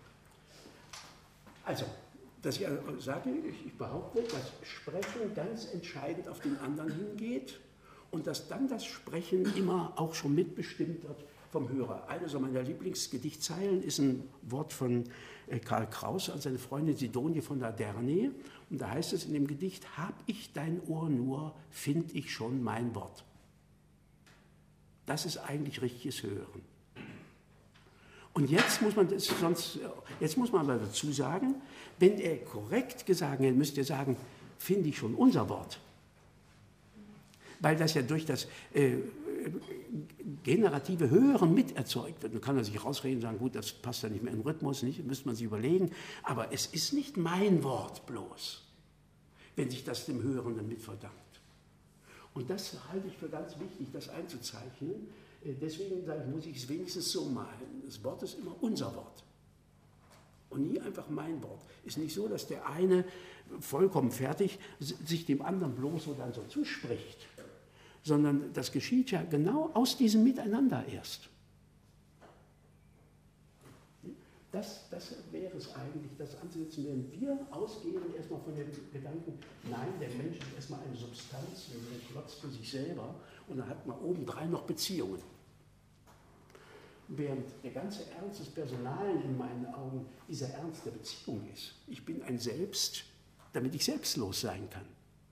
Also, dass ich sage, ich behaupte, dass Sprechen ganz entscheidend auf den anderen hingeht und dass dann das Sprechen immer auch schon mitbestimmt wird vom Hörer. Eine so meiner Lieblingsgedichtzeilen ist ein Wort von Karl Kraus an seine Freundin Sidonie von der Dernay. Und da heißt es in dem Gedicht, hab ich dein Ohr nur, find ich schon mein Wort. Das ist eigentlich richtiges Hören. Und jetzt muss man aber dazu sagen, wenn er korrekt gesagt hätte, müsste er sagen, finde ich schon unser Wort. Weil das ja durch das generative Hören miterzeugt wird. Dann kann er sich rausreden und sagen, gut, das passt ja nicht mehr im Rhythmus, nicht, müsste man sich überlegen. Aber es ist nicht mein Wort bloß, wenn sich das dem Hörenden mitverdankt. Und das halte ich für ganz wichtig, das einzuzeichnen. Deswegen muss ich es wenigstens so malen. Das Wort ist immer unser Wort. Und nie einfach mein Wort. Ist nicht so, dass der eine vollkommen fertig sich dem anderen bloß so dann so zuspricht. Sondern das geschieht ja genau aus diesem Miteinander erst. Das wäre es eigentlich, das anzusetzen, wenn wir ausgehen erstmal von dem Gedanken, nein, der Mensch ist erstmal eine Substanz, ein Klotz für sich selber und dann hat man obendrein noch Beziehungen. Während der ganze Ernst des Personalen in meinen Augen dieser Ernst der Beziehung ist. Ich bin ein Selbst, damit ich selbstlos sein kann.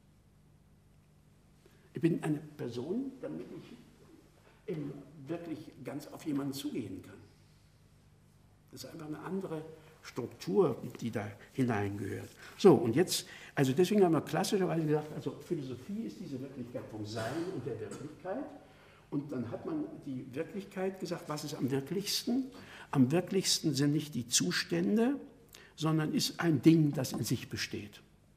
Ich bin eine Person, damit ich eben wirklich ganz auf jemanden zugehen kann. Das ist einfach eine andere Struktur, die da hineingehört. So, und jetzt, also deswegen haben wir klassischerweise gesagt, also Philosophie ist diese Wirklichkeit vom Sein und der Wirklichkeit. Und dann hat man die Wirklichkeit gesagt, was ist am wirklichsten? Am wirklichsten sind nicht die Zustände, sondern ist ein Ding, das in sich besteht.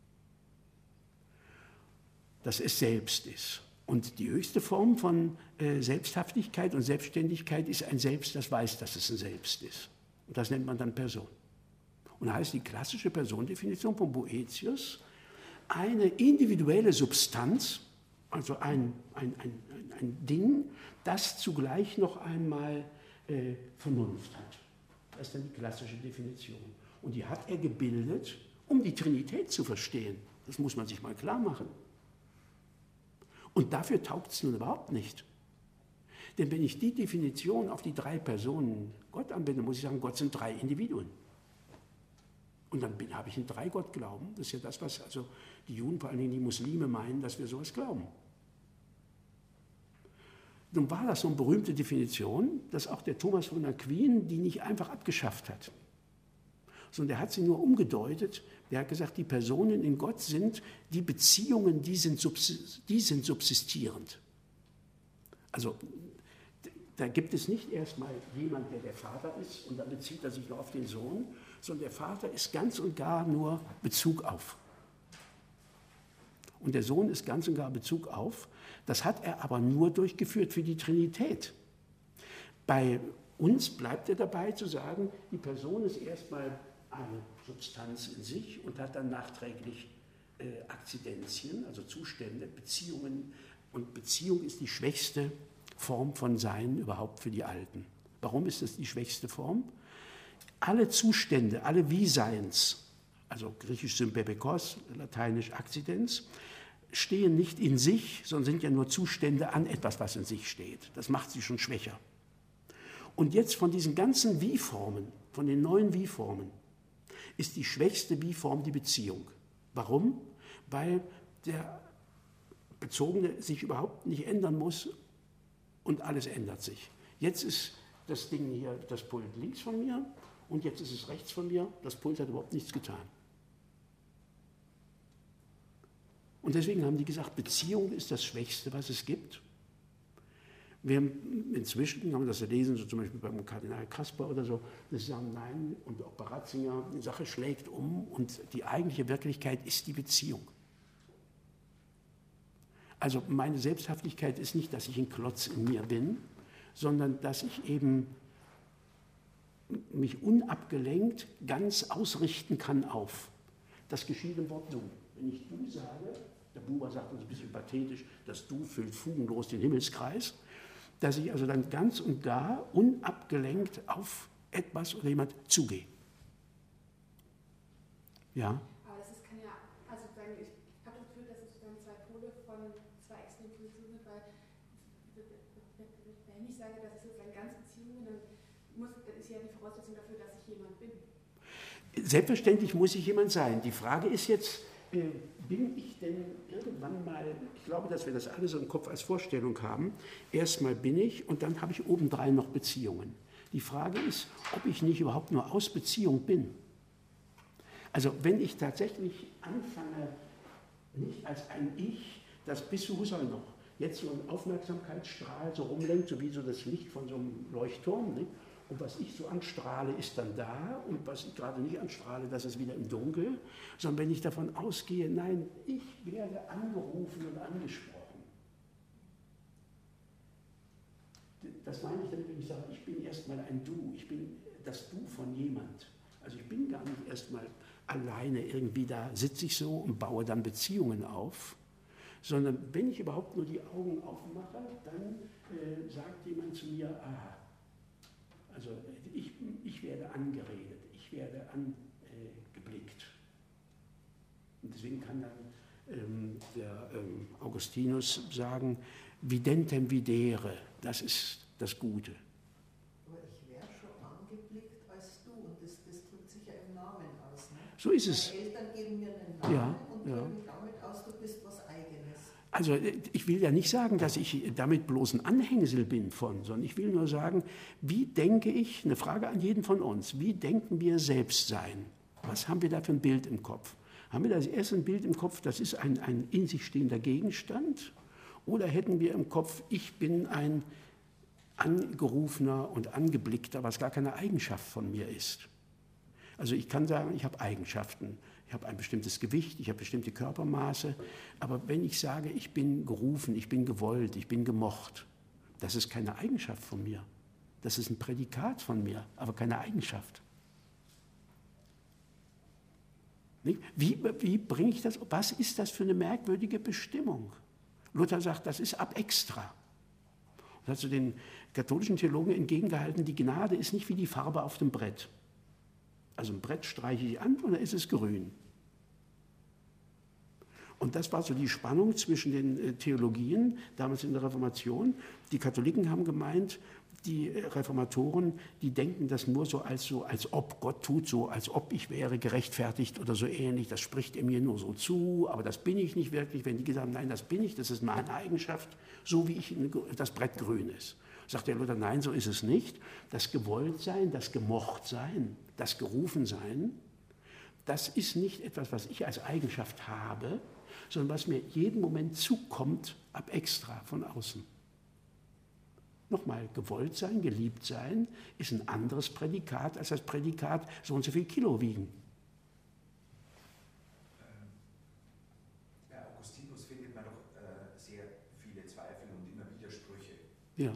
Dass es selbst ist. Und die höchste Form von Selbsthaftigkeit und Selbstständigkeit ist ein Selbst, das weiß, dass es ein Selbst ist. Und das nennt man dann Person. Und da heißt die klassische Personendefinition von Boëthius eine individuelle Substanz, also ein Ding, das zugleich noch einmal Vernunft hat. Das ist dann die klassische Definition. Und die hat er gebildet, um die Trinität zu verstehen. Das muss man sich mal klar machen. Und dafür taugt es nun überhaupt nicht. Denn wenn ich die Definition auf die 3 Personen Gott anwende, muss ich sagen, Gott sind 3 Individuen. Und dann habe ich einen Dreigott-Glauben. Das ist ja das, was also die Juden, vor allen Dingen die Muslime, meinen, dass wir sowas glauben. Nun war das so eine berühmte Definition, dass auch der Thomas von Aquin die nicht einfach abgeschafft hat, sondern der hat sie nur umgedeutet. Der hat gesagt, die Personen in Gott sind die Beziehungen, die sind subsistierend. Also da gibt es nicht erstmal jemand, der Vater ist und dann bezieht er sich noch auf den Sohn, sondern der Vater ist ganz und gar nur Bezug auf. Und der Sohn ist ganz und gar Bezug auf. Das hat er aber nur durchgeführt für die Trinität. Bei uns bleibt er dabei zu sagen, die Person ist erstmal eine Substanz in sich und hat dann nachträglich Akzidenzien, also Zustände, Beziehungen. Und Beziehung ist die schwächste Form von Sein überhaupt für die Alten. Warum ist das die schwächste Form? Alle Zustände, alle Wie-Seins, also griechisch Symbebekos, lateinisch Akzidenz, stehen nicht in sich, sondern sind ja nur Zustände an etwas, was in sich steht. Das macht sie schon schwächer. Und jetzt von diesen ganzen Wie-Formen, von den 9 Wie-Formen, ist die schwächste Wie-Form die Beziehung. Warum? Weil der Bezogene sich überhaupt nicht ändern muss und alles ändert sich. Jetzt ist das Ding hier, das Pult links von mir und jetzt ist es rechts von mir. Das Pult hat überhaupt nichts getan. Und deswegen haben die gesagt, Beziehung ist das Schwächste, was es gibt. Wir haben inzwischen, kann man das lesen, so zum Beispiel beim Kardinal Kasper oder so, das sagen nein, und auch bei Ratzinger, die Sache schlägt um und die eigentliche Wirklichkeit ist die Beziehung. Also meine Selbsthaftigkeit ist nicht, dass ich ein Klotz in mir bin, sondern dass ich eben mich unabgelenkt ganz ausrichten kann auf das geschieht im Wort Du. Wenn ich Du sage, der Buber sagt uns ein bisschen pathetisch, das Du füllt fugenlos den Himmelskreis, dass ich also dann ganz und gar unabgelenkt auf etwas oder jemand zugehe. Ja? Aber das kann ja, also ich habe das Gefühl, dass es sozusagen 2 Pole von 2 extremen Positionen sind, weil wenn ich sage, dass ich sozusagen ganz Beziehungen, dann ist ja die Voraussetzung dafür, dass ich jemand bin. Selbstverständlich muss ich jemand sein. Die Frage ist jetzt, bin ich denn irgendwann mal, ich glaube, dass wir das alle so im Kopf als Vorstellung haben, erstmal bin ich und dann habe ich obendrein noch Beziehungen. Die Frage ist, ob ich nicht überhaupt nur aus Beziehung bin. Also wenn ich tatsächlich anfange, nicht als ein Ich, das bis zu Husserl noch, jetzt so ein Aufmerksamkeitsstrahl so rumlenkt, so wie so das Licht von so einem Leuchtturm, nicht? Und was ich so anstrahle, ist dann da und was ich gerade nicht anstrahle, das ist wieder im Dunkel, sondern wenn ich davon ausgehe, nein, ich werde angerufen und angesprochen. Das meine ich damit, wenn ich sage, ich bin erstmal ein Du, ich bin das Du von jemand. Also ich bin gar nicht erstmal alleine irgendwie da, sitze ich so und baue dann Beziehungen auf, sondern wenn ich überhaupt nur die Augen aufmache, dann sagt jemand zu mir, aha, also ich werde angeredet. werde angeblickt. Und deswegen kann dann der Augustinus sagen, videntem videre, das ist das Gute. Aber ich wäre schon angeblickt als du und das drückt sich ja im Namen aus. Ne? So ist es. Meine Eltern geben mir einen Namen Ja, und ja. drücken damit aus, du bist was Eigenes. Also ich will ja nicht sagen, dass ich damit bloß ein Anhängsel bin sondern ich will nur sagen, wie denke ich, eine Frage an jeden von uns, wie denken wir Selbstsein? Was haben wir da für ein Bild im Kopf? Haben wir das erste ein Bild im Kopf, das ist ein in sich stehender Gegenstand? Oder hätten wir im Kopf, ich bin ein angerufener und angeblickter, was gar keine Eigenschaft von mir ist? Also ich kann sagen, ich habe Eigenschaften. Ich habe ein bestimmtes Gewicht, ich habe bestimmte Körpermaße. Aber wenn ich sage, ich bin gerufen, ich bin gewollt, ich bin gemocht, das ist keine Eigenschaft von mir. Das ist ein Prädikat von mir, aber keine Eigenschaft. Nicht? Wie bringe ich das? Was ist das für eine merkwürdige Bestimmung? Luther sagt, das ist ab extra. Und hat zu den katholischen Theologen entgegengehalten, die Gnade ist nicht wie die Farbe auf dem Brett. Also ein Brett streiche ich an und dann ist es grün. Und das war so die Spannung zwischen den Theologien, damals in der Reformation. Die Katholiken haben gemeint, die Reformatoren, die denken das nur so, als ob Gott tut so, als ob ich wäre gerechtfertigt oder so ähnlich. Das spricht er mir nur so zu, aber das bin ich nicht wirklich. Wenn die gesagt haben, nein, das bin ich, das ist meine Eigenschaft, so wie das Brett grün ist. Sagt der Luther, nein, so ist es nicht. Das Gewolltsein, das Gemochtsein, das Gerufensein, das ist nicht etwas, was ich als Eigenschaft habe, sondern was mir jeden Moment zukommt, ab extra von außen. Nochmal, gewollt sein, geliebt sein, ist ein anderes Prädikat als das Prädikat, so und so viel Kilo wiegen. Bei Augustinus findet man doch sehr viele Zweifel und immer Widersprüche. Ja.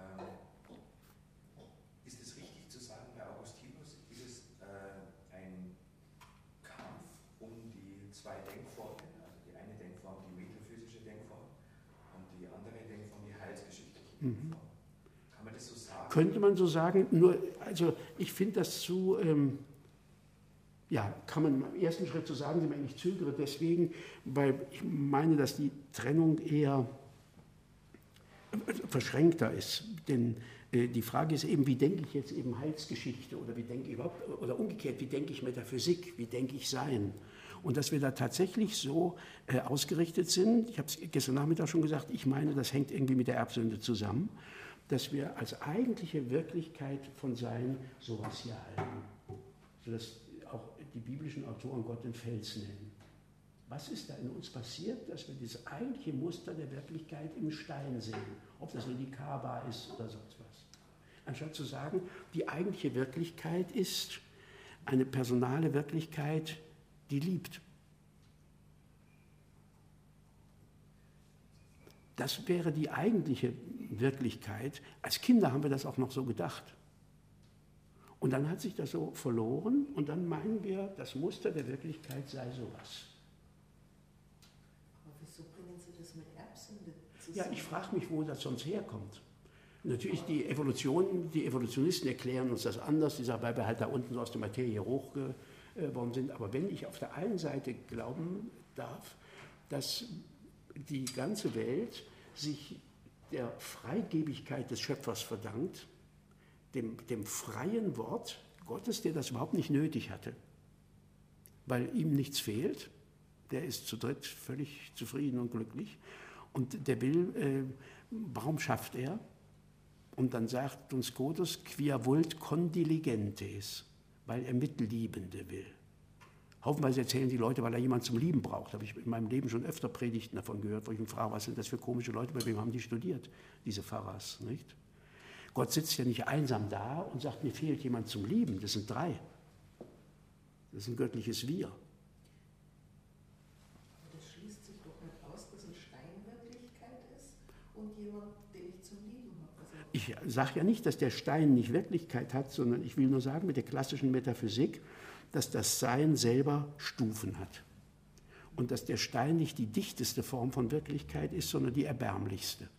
Ist es richtig zu sagen, bei Augustinus ist es ein Kampf um die zwei Denkformen, also die eine Denkform, die metaphysische Denkform und die andere Denkform, die heilsgeschichtliche Denkform. Kann man das so sagen? Könnte man so sagen, nur, also ich finde das zu, ja, kann man im ersten Schritt so sagen, dem ich zögere deswegen, weil ich meine, dass die Trennung eher verschränkter ist. Denn die Frage ist eben, wie denke ich jetzt eben Heilsgeschichte oder wie denke ich überhaupt, oder umgekehrt, wie denke ich Metaphysik, wie denke ich Sein? Und dass wir da tatsächlich so ausgerichtet sind, ich habe es gestern Nachmittag schon gesagt, ich meine, das hängt irgendwie mit der Erbsünde zusammen, dass wir als eigentliche Wirklichkeit von Sein sowas hier halten, sodass auch die biblischen Autoren Gott den Fels nennen. Was ist da in uns passiert, dass wir dieses eigentliche Muster der Wirklichkeit im Stein sehen? Ob das nur die Kaaba ist oder sonst was. Anstatt zu sagen, die eigentliche Wirklichkeit ist eine personale Wirklichkeit, die liebt. Das wäre die eigentliche Wirklichkeit. Als Kinder haben wir das auch noch so gedacht. Und dann hat sich das so verloren und dann meinen wir, das Muster der Wirklichkeit sei sowas. Aber wieso bringen Sie das mit Erbsünde zusammen? Ja, ich frage mich, wo das sonst herkommt. Natürlich, die Evolutionisten erklären uns das anders, die sagen, weil wir halt da unten so aus der Materie hochgeworden sind. Aber wenn ich auf der einen Seite glauben darf, dass die ganze Welt sich der Freigebigkeit des Schöpfers verdankt, dem freien Wort Gottes, der das überhaupt nicht nötig hatte, weil ihm nichts fehlt, der ist zu dritt völlig zufrieden und glücklich und der will, warum schafft er? Und dann sagt uns Scotus, quia vult condiligentes, weil er Mitliebende will. Haufenweise erzählen die Leute, weil er jemanden zum Lieben braucht. Da habe ich in meinem Leben schon öfter Predigten davon gehört, wo ich mich frage, was sind das für komische Leute, bei wem haben die studiert, diese Pfarrers, nicht? Gott sitzt ja nicht einsam da und sagt, mir fehlt jemand zum Lieben. Das sind drei. Das ist ein göttliches Wir. Aber das schließt sich doch nicht aus, dass eine Steinwirklichkeit ist und jemand, den ich zum Lieben habe. Also Ich sage ja nicht, dass der Stein nicht Wirklichkeit hat, sondern ich will nur sagen, mit der klassischen Metaphysik, dass das Sein selber Stufen hat. Und dass der Stein nicht die dichteste Form von Wirklichkeit ist, sondern die erbärmlichste.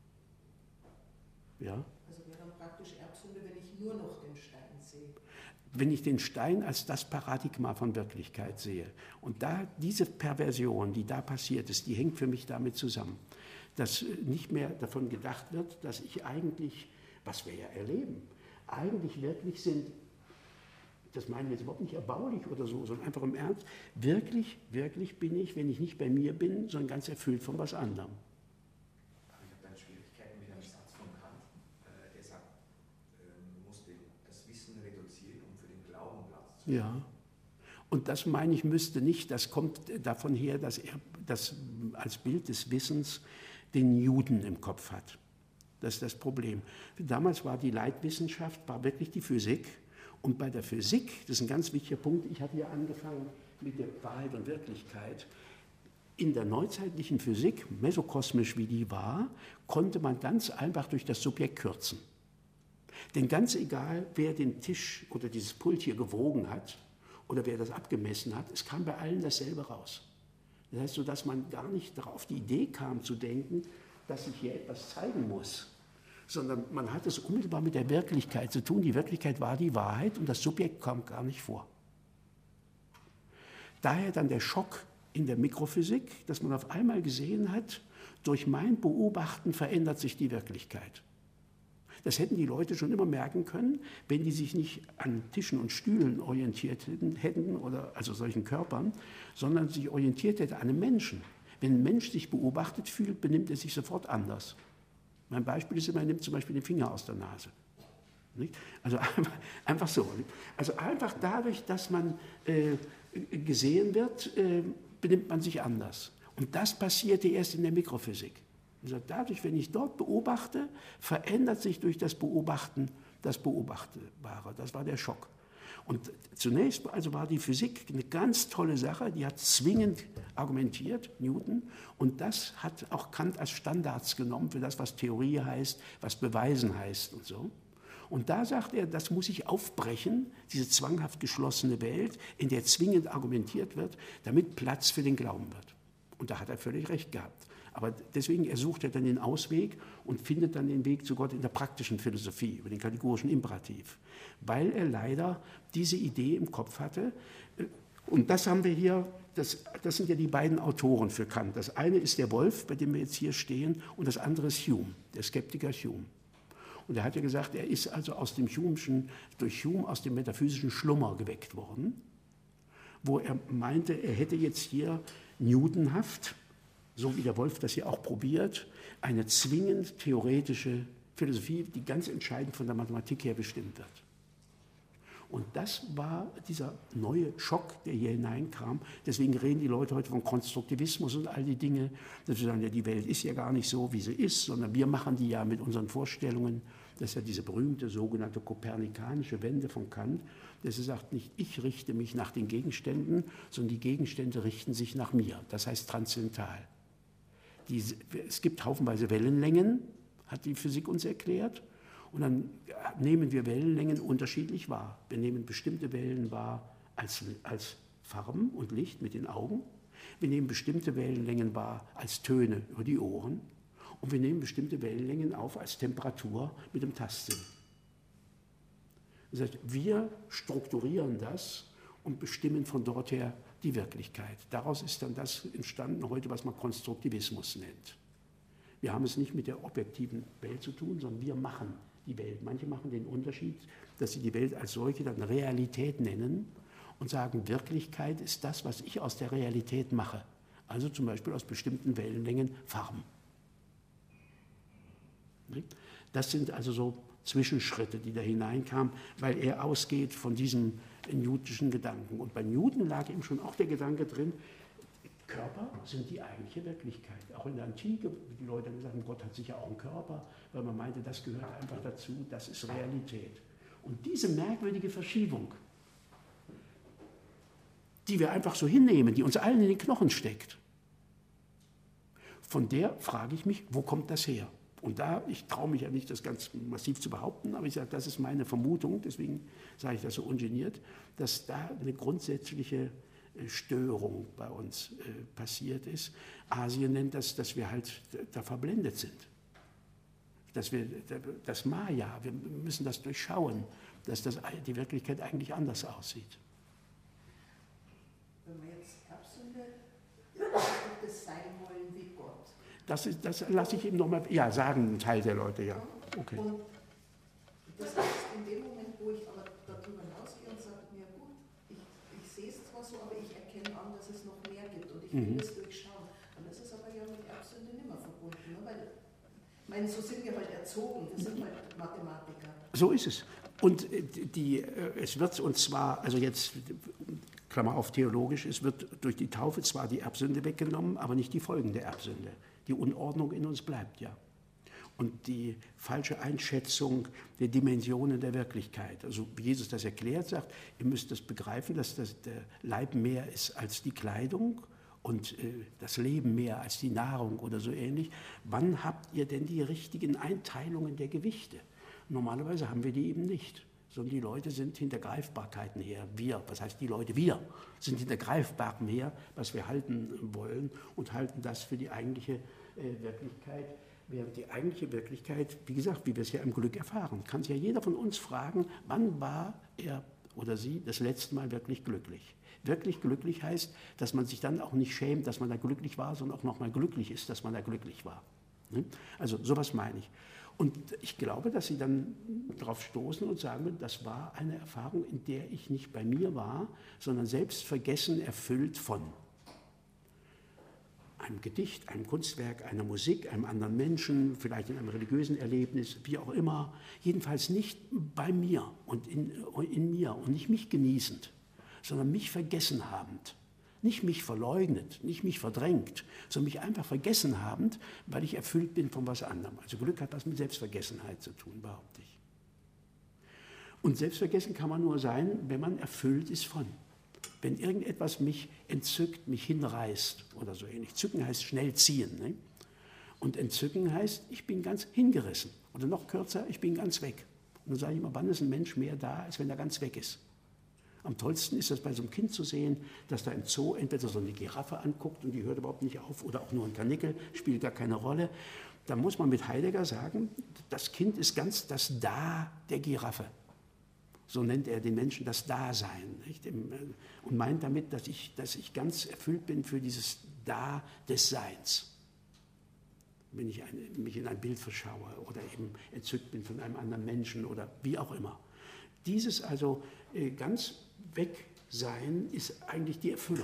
Ja? wäre dann praktisch Erbsünde, wenn ich nur noch den Stein sehe. wenn ich den Stein als das Paradigma von Wirklichkeit sehe. Und da diese Perversion, die da passiert ist, die hängt für mich damit zusammen, dass nicht mehr davon gedacht wird, dass ich eigentlich, was wir ja erleben, eigentlich wirklich sind, das meinen wir jetzt überhaupt nicht erbaulich oder so, sondern einfach im Ernst, wirklich bin ich, wenn ich nicht bei mir bin, sondern ganz erfüllt von was anderem. Aber ich habe dann Schwierigkeiten mit einem Satz von Kant, der sagt, man muss das Wissen reduzieren, um für den Glauben Platz zu Ja. Und das meine ich müsste nicht, das kommt davon her, dass er das als Bild des Wissens den Juden im Kopf hat. Das ist das Problem. Damals war die Leitwissenschaft, war wirklich die Physik. Und bei der Physik, das ist ein ganz wichtiger Punkt, ich hatte ja angefangen mit der Wahrheit und Wirklichkeit. In der neuzeitlichen Physik, mesokosmisch wie die war, konnte man ganz einfach durch das Subjekt kürzen. Denn ganz egal, wer den Tisch oder dieses Pult hier gewogen hat oder wer das abgemessen hat, es kam bei allen dasselbe raus. Das heißt, sodass man gar nicht darauf die Idee kam zu denken, dass ich hier etwas zeigen muss, sondern man hat es unmittelbar mit der Wirklichkeit zu tun. Die Wirklichkeit war die Wahrheit und das Subjekt kam gar nicht vor. Daher dann der Schock in der Mikrophysik, dass man auf einmal gesehen hat, durch mein Beobachten verändert sich die Wirklichkeit. Das hätten die Leute schon immer merken können, wenn die sich nicht an Tischen und Stühlen orientiert hätten oder also solchen Körpern, sondern sich orientiert hätte an einem Menschen. Wenn ein Mensch sich beobachtet fühlt, benimmt er sich sofort anders. Mein Beispiel ist immer, er nimmt zum Beispiel den Finger aus der Nase. Nicht? Also einfach so. Also einfach dadurch, dass man gesehen wird, benimmt man sich anders. Und das passierte erst in der Mikrophysik. Also dadurch, wenn ich dort beobachte, verändert sich durch das Beobachten das Beobachtbare. Das war der Schock. Und zunächst also war die Physik eine ganz tolle Sache, die hat zwingend argumentiert, Newton, und das hat auch Kant als Standards genommen für das, was Theorie heißt, was Beweisen heißt und so. Und da sagt er, das muss ich aufbrechen, diese zwanghaft geschlossene Welt, in der zwingend argumentiert wird, damit Platz für den Glauben wird. Und da hat er völlig recht gehabt. Aber deswegen ersucht er dann den Ausweg und findet dann den Weg zu Gott in der praktischen Philosophie, über den kategorischen Imperativ. Weil er leider diese Idee im Kopf hatte. Und das haben wir hier, das sind ja die beiden Autoren für Kant. Das eine ist der Wolf, bei dem wir jetzt hier stehen, und das andere ist Hume, der Skeptiker Hume. Und er hat ja gesagt, er ist also durch Hume aus dem metaphysischen Schlummer geweckt worden, wo er meinte, er hätte jetzt hier newtonhaft, so wie der Wolf das hier auch probiert, eine zwingend theoretische Philosophie, die ganz entscheidend von der Mathematik her bestimmt wird. Und das war dieser neue Schock, der hier hineinkam. Deswegen reden die Leute heute von Konstruktivismus und all die Dinge, dass sie sagen, ja, die Welt ist ja gar nicht so, wie sie ist, sondern wir machen die ja mit unseren Vorstellungen. Das ist ja diese berühmte sogenannte kopernikanische Wende von Kant, dass er sagt, nicht ich richte mich nach den Gegenständen, sondern die Gegenstände richten sich nach mir. Das heißt transzendental. Es gibt haufenweise Wellenlängen, hat die Physik uns erklärt. Und dann nehmen wir Wellenlängen unterschiedlich wahr. Wir nehmen bestimmte Wellen wahr als Farben und Licht mit den Augen. Wir nehmen bestimmte Wellenlängen wahr als Töne über die Ohren. Und wir nehmen bestimmte Wellenlängen auf als Temperatur mit dem Tastsinn. Das heißt, wir strukturieren das und bestimmen von dort her die Wirklichkeit. Daraus ist dann das entstanden heute, was man Konstruktivismus nennt. Wir haben es nicht mit der objektiven Welt zu tun, sondern wir machen die Welt. Manche machen den Unterschied, dass sie die Welt als solche dann Realität nennen und sagen, Wirklichkeit ist das, was ich aus der Realität mache. Also zum Beispiel aus bestimmten Wellenlängen Farben. Das sind also so Zwischenschritte, die da hineinkamen, weil er ausgeht von diesem newtonschen Gedanken. Und bei Newton lag eben schon auch der Gedanke drin, Körper sind die eigentliche Wirklichkeit. Auch in der Antike, die Leute haben gesagt, Gott hat sicher auch einen Körper, weil man meinte, das gehört einfach dazu, das ist Realität. Und diese merkwürdige Verschiebung, die wir einfach so hinnehmen, die uns allen in den Knochen steckt, von der frage ich mich, wo kommt das her? Und da, ich traue mich ja nicht, das ganz massiv zu behaupten, aber ich sage, das ist meine Vermutung, deswegen sage ich das so ungeniert, dass da eine grundsätzliche Störung bei uns passiert ist. Asien nennt das, dass wir halt da verblendet sind. Dass wir das Maya, wir müssen das durchschauen. dass die Wirklichkeit eigentlich anders aussieht. Wenn wir jetzt Erbsünde das sein wollen wie Gott. Das lasse ich ihm nochmal sagen, ein Teil der Leute, ja. Okay. Und das heißt, in dem Moment, wo ich aber darüber hinausgehe und sage, ja gut, ich sehe es zwar so, aber ich erkenne an, dass es noch mehr gibt und ich will es durchschauen. Dann ist es aber ja mit Erbsünde nicht mehr verbunden. Ne? Weil, ich meine, so sind wir halt erzogen, wir sind halt Mathematiker. So ist es. Und es wird uns zwar, also jetzt, Klammer auf theologisch, es wird durch die Taufe zwar die Erbsünde weggenommen, aber nicht die Folgen der Erbsünde. Die Unordnung in uns bleibt, ja. Und die falsche Einschätzung der Dimensionen der Wirklichkeit. Also wie Jesus das erklärt, sagt, ihr müsst das begreifen, dass der Leib mehr ist als die Kleidung und das Leben mehr als die Nahrung oder so ähnlich. Wann habt ihr denn die richtigen Einteilungen der Gewichte? Normalerweise haben wir die eben nicht, sondern die Leute sind hinter Greifbarkeiten her. Wir, was heißt die Leute? Wir sind hinter Greifbarem her, was wir halten wollen und halten das für die eigentliche Wirklichkeit. Während die eigentliche Wirklichkeit, wie gesagt, wie wir es ja im Glück erfahren, kann sich ja jeder von uns fragen, wann war er oder sie das letzte Mal wirklich glücklich? Wirklich glücklich heißt, dass man sich dann auch nicht schämt, dass man da glücklich war, sondern auch nochmal glücklich ist, dass man da glücklich war. Also sowas meine ich. Und ich glaube, dass Sie dann darauf stoßen und sagen, das war eine Erfahrung, in der ich nicht bei mir war, sondern selbst vergessen, erfüllt von einem Gedicht, einem Kunstwerk, einer Musik, einem anderen Menschen, vielleicht in einem religiösen Erlebnis, wie auch immer. Jedenfalls nicht bei mir und in mir und nicht mich genießend, sondern mich vergessen habend. Nicht mich verleugnet, nicht mich verdrängt, sondern mich einfach vergessen habend, weil ich erfüllt bin von was anderem. Also Glück hat was mit Selbstvergessenheit zu tun, behaupte ich. Und selbstvergessen kann man nur sein, wenn man erfüllt ist von. Wenn irgendetwas mich entzückt, mich hinreißt oder so ähnlich. Zücken heißt schnell ziehen. Ne? Und entzücken heißt, ich bin ganz hingerissen. Oder noch kürzer, ich bin ganz weg. Und dann sage ich immer, wann ist ein Mensch mehr da, als wenn er ganz weg ist? Am tollsten ist das bei so einem Kind zu sehen, dass da im Zoo entweder so eine Giraffe anguckt und die hört überhaupt nicht auf oder auch nur ein Karnickel, spielt gar keine Rolle. Da muss man mit Heidegger sagen, das Kind ist ganz das Da der Giraffe. So nennt er den Menschen das Dasein. Nicht? Und meint damit, dass ich ganz erfüllt bin für dieses Da des Seins. Wenn ich mich in ein Bild verschaue oder eben entzückt bin von einem anderen Menschen oder wie auch immer. Dieses also ganz weg sein ist eigentlich die Erfüllung.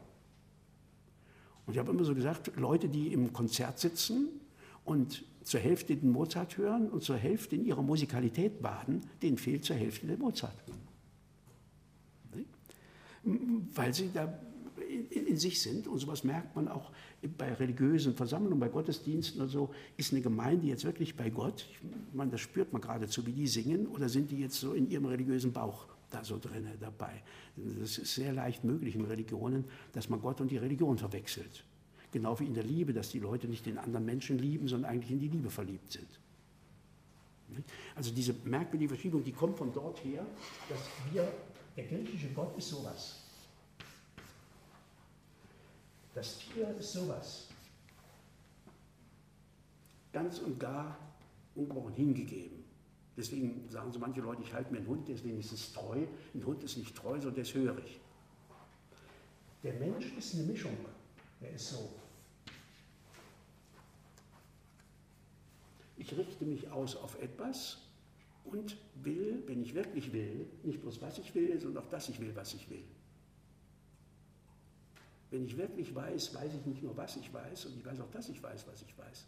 Und ich habe immer so gesagt, Leute, die im Konzert sitzen und zur Hälfte den Mozart hören und zur Hälfte in ihrer Musikalität baden, denen fehlt zur Hälfte der Mozart. Weil sie da in sich sind und sowas merkt man auch bei religiösen Versammlungen, bei Gottesdiensten oder so, ist eine Gemeinde jetzt wirklich bei Gott? Ich meine, das spürt man geradezu, wie die singen, oder sind die jetzt so in ihrem religiösen Bauch da so drin dabei? Das ist sehr leicht möglich in Religionen, dass man Gott und die Religion verwechselt. Genau wie in der Liebe, dass die Leute nicht den anderen Menschen lieben, sondern eigentlich in die Liebe verliebt sind. Also diese merkwürdige Verschiebung, die kommt von dort her, dass der griechische Gott ist sowas. Das Tier ist sowas. Ganz und gar ungebrochen hingegeben. Deswegen sagen so manche Leute, ich halte mir einen Hund, der ist wenigstens treu. Ein Hund ist nicht treu, sondern der ist hörig. Der Mensch ist eine Mischung. Er ist so. Ich richte mich aus auf etwas und will, wenn ich wirklich will, nicht bloß was ich will, sondern auch das ich will, was ich will. Wenn ich wirklich weiß, weiß ich nicht nur, was ich weiß, und ich weiß auch, dass ich weiß, was ich weiß.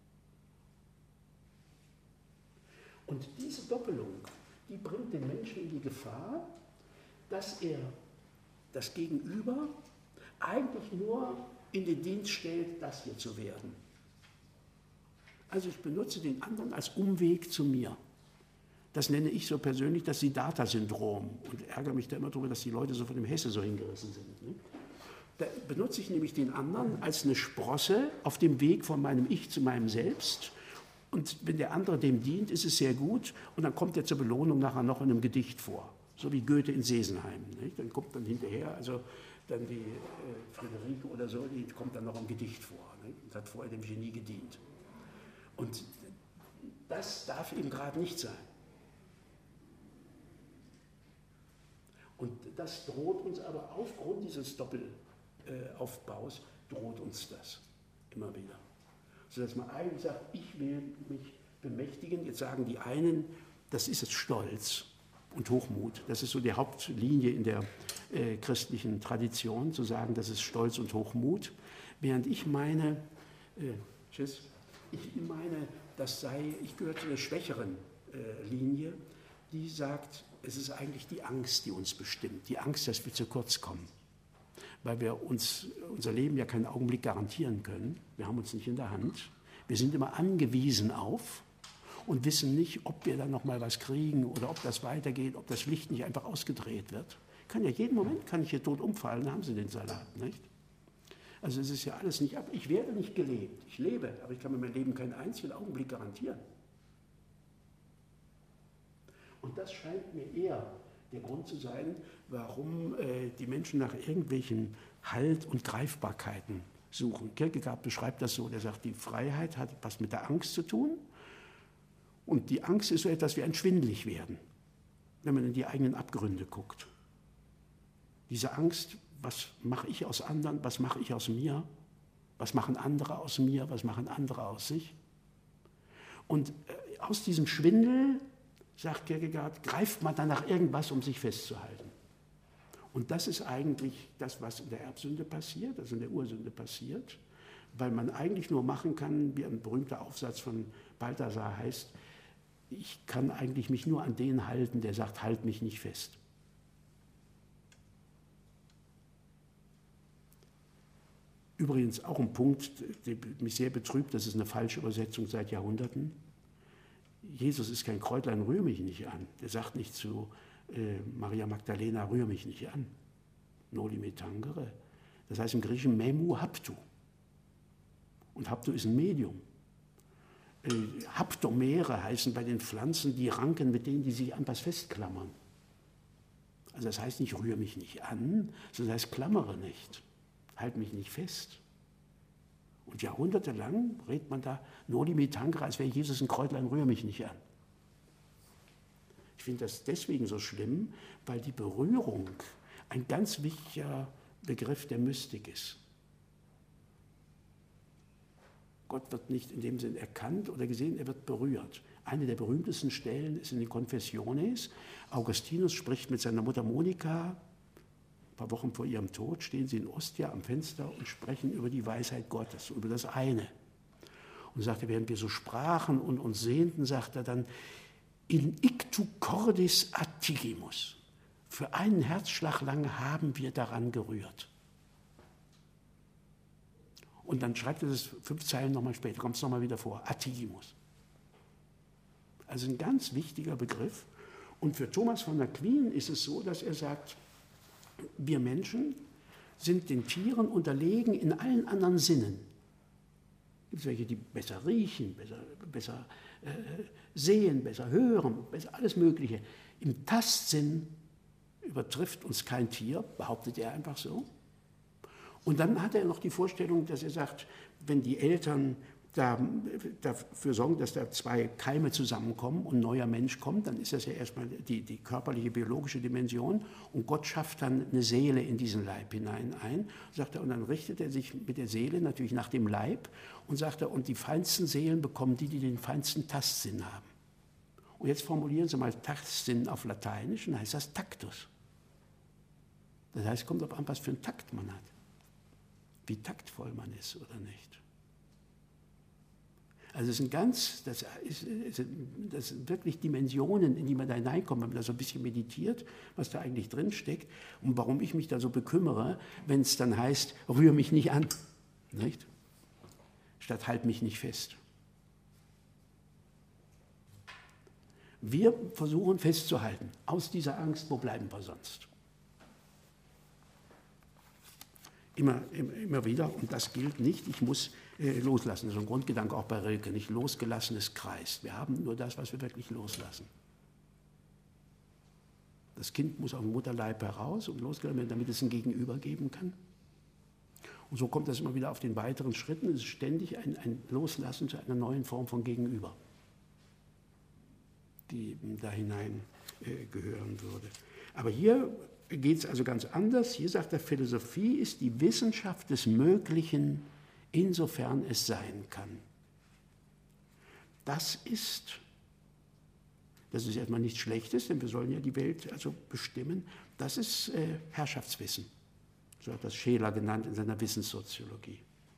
Und diese Doppelung, die bringt den Menschen in die Gefahr, dass er das Gegenüber eigentlich nur in den Dienst stellt, das hier zu werden. Also ich benutze den anderen als Umweg zu mir. Das nenne ich so persönlich das Siddhartha-Syndrom und ärgere mich da immer darüber, dass die Leute so von dem Hesse so hingerissen sind. Ne? Da benutze ich nämlich den anderen als eine Sprosse auf dem Weg von meinem Ich zu meinem Selbst. Und wenn der andere dem dient, ist es sehr gut. Und dann kommt er zur Belohnung nachher noch in einem Gedicht vor. So wie Goethe in Sesenheim. Nicht? Dann kommt dann hinterher, also dann die Friederike oder so, die kommt dann noch im Gedicht vor. Nicht? Und hat vorher dem Genie gedient. Und das darf eben gerade nicht sein. Und das droht uns aber aufgrund dieses Doppelaufbaus, droht uns das immer wieder. Sodass man eigentlich sagt, ich will mich bemächtigen. Jetzt sagen die einen, das ist jetzt Stolz und Hochmut. Das ist so die Hauptlinie in der christlichen Tradition, zu sagen, das ist Stolz und Hochmut. Während ich meine, ich gehöre zu der schwächeren Linie, die sagt, es ist eigentlich die Angst, die uns bestimmt. Die Angst, dass wir zu kurz kommen. Weil wir uns unser Leben ja keinen Augenblick garantieren können. Wir haben uns nicht in der Hand. Wir sind immer angewiesen auf und wissen nicht, ob wir dann noch mal was kriegen oder ob das weitergeht, ob das Licht nicht einfach ausgedreht wird. Jeden Moment kann ich hier tot umfallen, dann haben Sie den Salat, nicht? Also es ist ja alles nicht ab. Ich werde nicht gelebt. Ich lebe, aber ich kann mir mein Leben keinen einzigen Augenblick garantieren. Und das scheint mir eher der Grund zu sein, warum die Menschen nach irgendwelchen Halt und Greifbarkeiten suchen. Kierkegaard beschreibt das so, der sagt, die Freiheit hat was mit der Angst zu tun und die Angst ist so etwas wie ein schwindelig werden, wenn man in die eigenen Abgründe guckt. Diese Angst, was mache ich aus anderen, was mache ich aus mir, was machen andere aus mir, was machen andere aus sich. Und aus diesem Schwindel, sagt Kierkegaard, greift man dann nach irgendwas, um sich festzuhalten. Und das ist eigentlich das, was in der Erbsünde passiert, also in der Ursünde passiert, weil man eigentlich nur machen kann, wie ein berühmter Aufsatz von Balthasar heißt, ich kann eigentlich mich nur an den halten, der sagt, halt mich nicht fest. Übrigens auch ein Punkt, der mich sehr betrübt, das ist eine falsche Übersetzung seit Jahrhunderten. Jesus ist kein Kräutlein, rühr mich nicht an. Der sagt nicht zu Maria Magdalena, rühr mich nicht an. Noli me tangere. Das heißt im Griechischen memu haptu. Und haptu ist ein Medium. Haptomere heißen bei den Pflanzen die Ranken, mit denen die sich an was festklammern. Also das heißt nicht, rühr mich nicht an, sondern das heißt, klammere nicht. Halt mich nicht fest. Und jahrhundertelang redet man da noli me tangere, als wäre Jesus ein Kräutlein, rühr mich nicht an. Ich finde das deswegen so schlimm, weil die Berührung ein ganz wichtiger Begriff der Mystik ist. Gott wird nicht in dem Sinn erkannt oder gesehen, er wird berührt. Eine der berühmtesten Stellen ist in den Confessiones. Augustinus spricht mit seiner Mutter Monika. Ein paar Wochen vor ihrem Tod stehen sie in Ostia am Fenster und sprechen über die Weisheit Gottes, über das eine. Und sagte, während wir so sprachen und uns sehnten, sagt er dann, in ictu cordis attigimus. Für einen Herzschlag lang haben wir daran gerührt. Und dann schreibt er das 5 Zeilen nochmal später, kommt es nochmal wieder vor, attigimus. Also ein ganz wichtiger Begriff. Und für Thomas von Aquin ist es so, dass er sagt, wir Menschen sind den Tieren unterlegen in allen anderen Sinnen. Es gibt welche, die besser riechen, besser sehen, besser hören, besser alles Mögliche. Im Tastsinn übertrifft uns kein Tier, behauptet er einfach so. Und dann hat er noch die Vorstellung, dass er sagt, wenn die Eltern dafür sorgen, dass da 2 Keime zusammenkommen und ein neuer Mensch kommt, dann ist das ja erstmal die körperliche, biologische Dimension und Gott schafft dann eine Seele in diesen Leib hinein ein. Sagt er, und dann richtet er sich mit der Seele natürlich nach dem Leib und sagt er, und die feinsten Seelen bekommen die den feinsten Tastsinn haben. Und jetzt formulieren Sie mal Tastsinn auf Lateinisch und dann heißt das Taktus. Das heißt, es kommt darauf an, was für einen Takt man hat, wie taktvoll man ist oder nicht. Also es sind das sind wirklich Dimensionen, in die man da hineinkommt, wenn man da so ein bisschen meditiert, was da eigentlich drinsteckt und warum ich mich da so bekümmere, wenn es dann heißt, rühr mich nicht an, nicht? Statt halt mich nicht fest. Wir versuchen festzuhalten, aus dieser Angst, wo bleiben wir sonst? Immer wieder, und das gilt nicht, ich muss loslassen. Das ist ein Grundgedanke auch bei Rilke, nicht losgelassenes kreist. Wir haben nur das, was wir wirklich loslassen. Das Kind muss aus dem Mutterleib heraus und losgelassen werden, damit es ein Gegenüber geben kann. Und so kommt das immer wieder auf den weiteren Schritten. Es ist ständig ein Loslassen zu einer neuen Form von Gegenüber, die da hinein gehören würde. Aber hier geht es also ganz anders. Hier sagt er, Philosophie ist die Wissenschaft des Möglichen, insofern es sein kann. Das ist erstmal nichts Schlechtes, denn wir sollen ja die Welt also bestimmen. Das ist Herrschaftswissen. So hat das Scheler genannt in seiner Wissenssoziologie.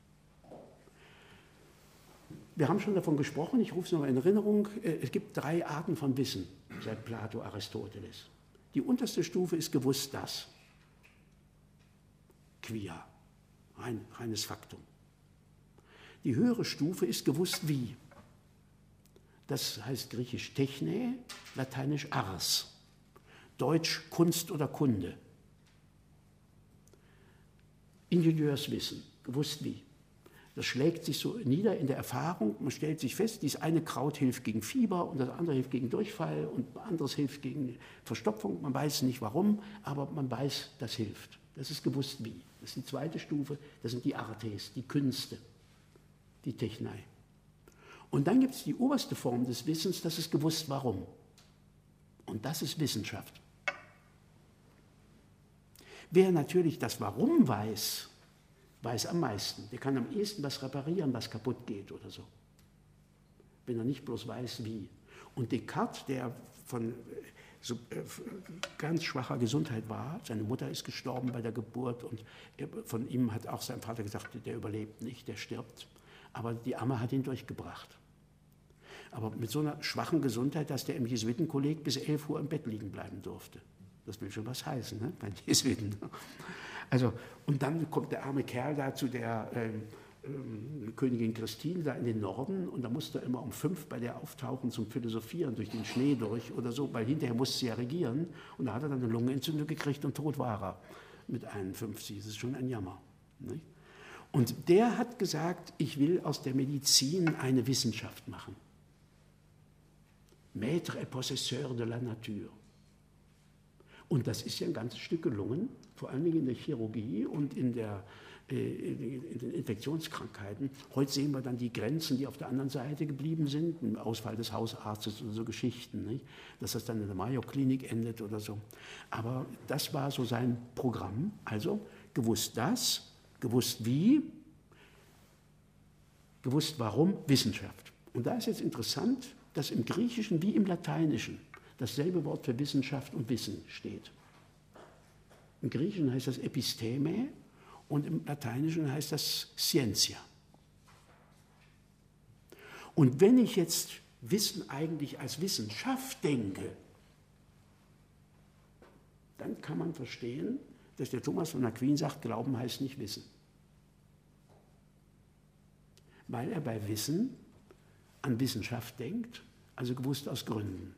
Wir haben schon davon gesprochen, ich rufe es nochmal in Erinnerung, es gibt 3 Arten von Wissen seit Plato, Aristoteles. Die unterste Stufe ist gewusst das. Quia, reines Faktum. Die höhere Stufe ist gewusst wie. Das heißt griechisch Techne, lateinisch ars, deutsch Kunst oder Kunde. Ingenieurswissen, gewusst wie. Das schlägt sich so nieder in der Erfahrung, man stellt sich fest, dieses eine Kraut hilft gegen Fieber und das andere hilft gegen Durchfall und anderes hilft gegen Verstopfung. Man weiß nicht warum, aber man weiß, das hilft. Das ist gewusst wie. Das ist die zweite Stufe, das sind die Artes, die Künste, die Technei. Und dann gibt es die oberste Form des Wissens, das ist gewusst warum. Und das ist Wissenschaft. Wer natürlich das Warum weiß, weiß am meisten. Der kann am ehesten was reparieren, was kaputt geht oder so. Wenn er nicht bloß weiß, wie. Und Descartes, der von so ganz schwacher Gesundheit war, seine Mutter ist gestorben bei der Geburt und von ihm hat auch sein Vater gesagt, der überlebt nicht, der stirbt. Aber die Amme hat ihn durchgebracht. Aber mit so einer schwachen Gesundheit, dass der im Jesuitenkolleg bis 11 Uhr im Bett liegen bleiben durfte. Das will schon was heißen, ne? Bei den Jesuiten. Also, und dann kommt der arme Kerl da zu der Königin Christine da in den Norden und da musste er immer um 5 bei der auftauchen zum Philosophieren durch den Schnee durch oder so, weil hinterher musste sie ja regieren und da hat er dann eine Lungenentzündung gekriegt und tot war er mit 51. Das ist schon ein Jammer. Nicht? Und der hat gesagt, ich will aus der Medizin eine Wissenschaft machen. Maître et possesseur de la nature. Und das ist ja ein ganzes Stück gelungen, vor allen Dingen in der Chirurgie und in den Infektionskrankheiten. Heute sehen wir dann die Grenzen, die auf der anderen Seite geblieben sind, im Ausfall des Hausarztes oder so Geschichten, nicht? Dass das dann in der Mayo-Klinik endet oder so. Aber das war so sein Programm. Also gewusst das, gewusst wie, gewusst warum, Wissenschaft. Und da ist jetzt interessant, dass im Griechischen wie im Lateinischen dasselbe Wort für Wissenschaft und Wissen steht. Im Griechischen heißt das Episteme und im Lateinischen heißt das Scientia. Und wenn ich jetzt Wissen eigentlich als Wissenschaft denke, dann kann man verstehen, dass der Thomas von Aquin sagt, Glauben heißt nicht Wissen. Weil er bei Wissen an Wissenschaft denkt, also gewusst aus Gründen.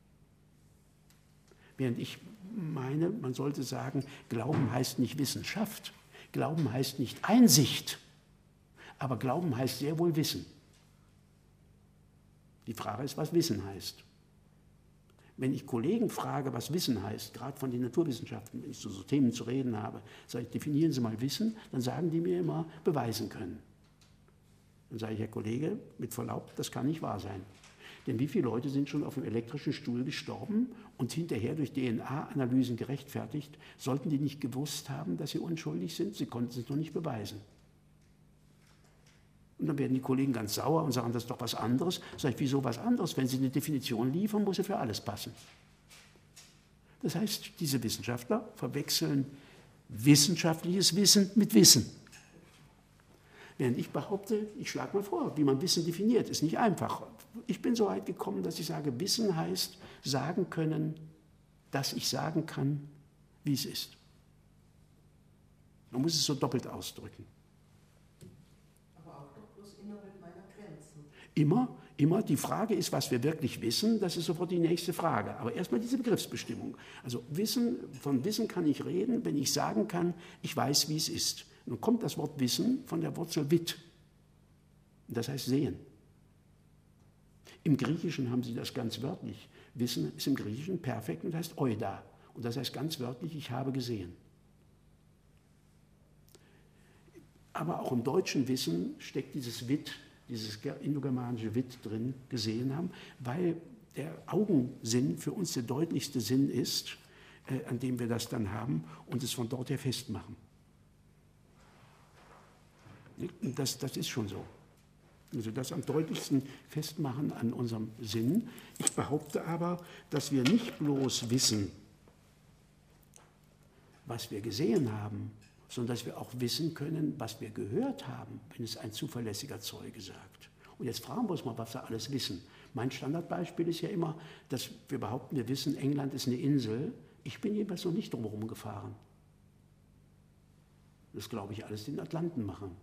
Während ich meine, man sollte sagen, Glauben heißt nicht Wissenschaft, Glauben heißt nicht Einsicht, aber Glauben heißt sehr wohl Wissen. Die Frage ist, was Wissen heißt. Wenn ich Kollegen frage, was Wissen heißt, gerade von den Naturwissenschaften, wenn ich zu so Themen zu reden habe, sage ich, definieren Sie mal Wissen, dann sagen die mir immer, beweisen können. Dann sage ich, Herr Kollege, mit Verlaub, das kann nicht wahr sein. Denn wie viele Leute sind schon auf dem elektrischen Stuhl gestorben und hinterher durch DNA-Analysen gerechtfertigt? Sollten die nicht gewusst haben, dass sie unschuldig sind? Sie konnten es nur nicht beweisen. Und dann werden die Kollegen ganz sauer und sagen, das ist doch was anderes. Sag ich, wieso was anderes? Wenn Sie eine Definition liefern, muss sie für alles passen. Das heißt, diese Wissenschaftler verwechseln wissenschaftliches Wissen mit Wissen. Während ich behaupte, ich schlage mal vor, wie man Wissen definiert, ist nicht einfach. Ich bin so weit gekommen, dass ich sage, Wissen heißt sagen können, dass ich sagen kann, wie es ist. Man muss es so doppelt ausdrücken. Aber auch doch bloß innerhalb meiner Grenzen. Immer. Die Frage ist, was wir wirklich wissen, das ist sofort die nächste Frage. Aber erstmal diese Begriffsbestimmung. Also von Wissen kann ich reden, wenn ich sagen kann, ich weiß, wie es ist. Nun kommt das Wort Wissen von der Wurzel wit. Das heißt sehen. Im Griechischen haben sie das ganz wörtlich. Wissen ist im Griechischen perfekt und heißt oida. Und das heißt ganz wörtlich, ich habe gesehen. Aber auch im deutschen Wissen steckt dieses wit, dieses indogermanische wit drin, gesehen haben, weil der Augensinn für uns der deutlichste Sinn ist. an dem wir das dann haben und es von dort her festmachen. Das ist schon so. Also das am deutlichsten festmachen an unserem Sinn. Ich behaupte aber, dass wir nicht bloß wissen, was wir gesehen haben, sondern dass wir auch wissen können, was wir gehört haben, wenn es ein zuverlässiger Zeuge sagt. Und jetzt fragen wir uns mal, was wir alles wissen. Mein Standardbeispiel ist ja immer, dass wir behaupten, wir wissen, England ist eine Insel. Ich bin jedenfalls noch nicht drumherum gefahren. Das glaube ich alles den Atlanten machen.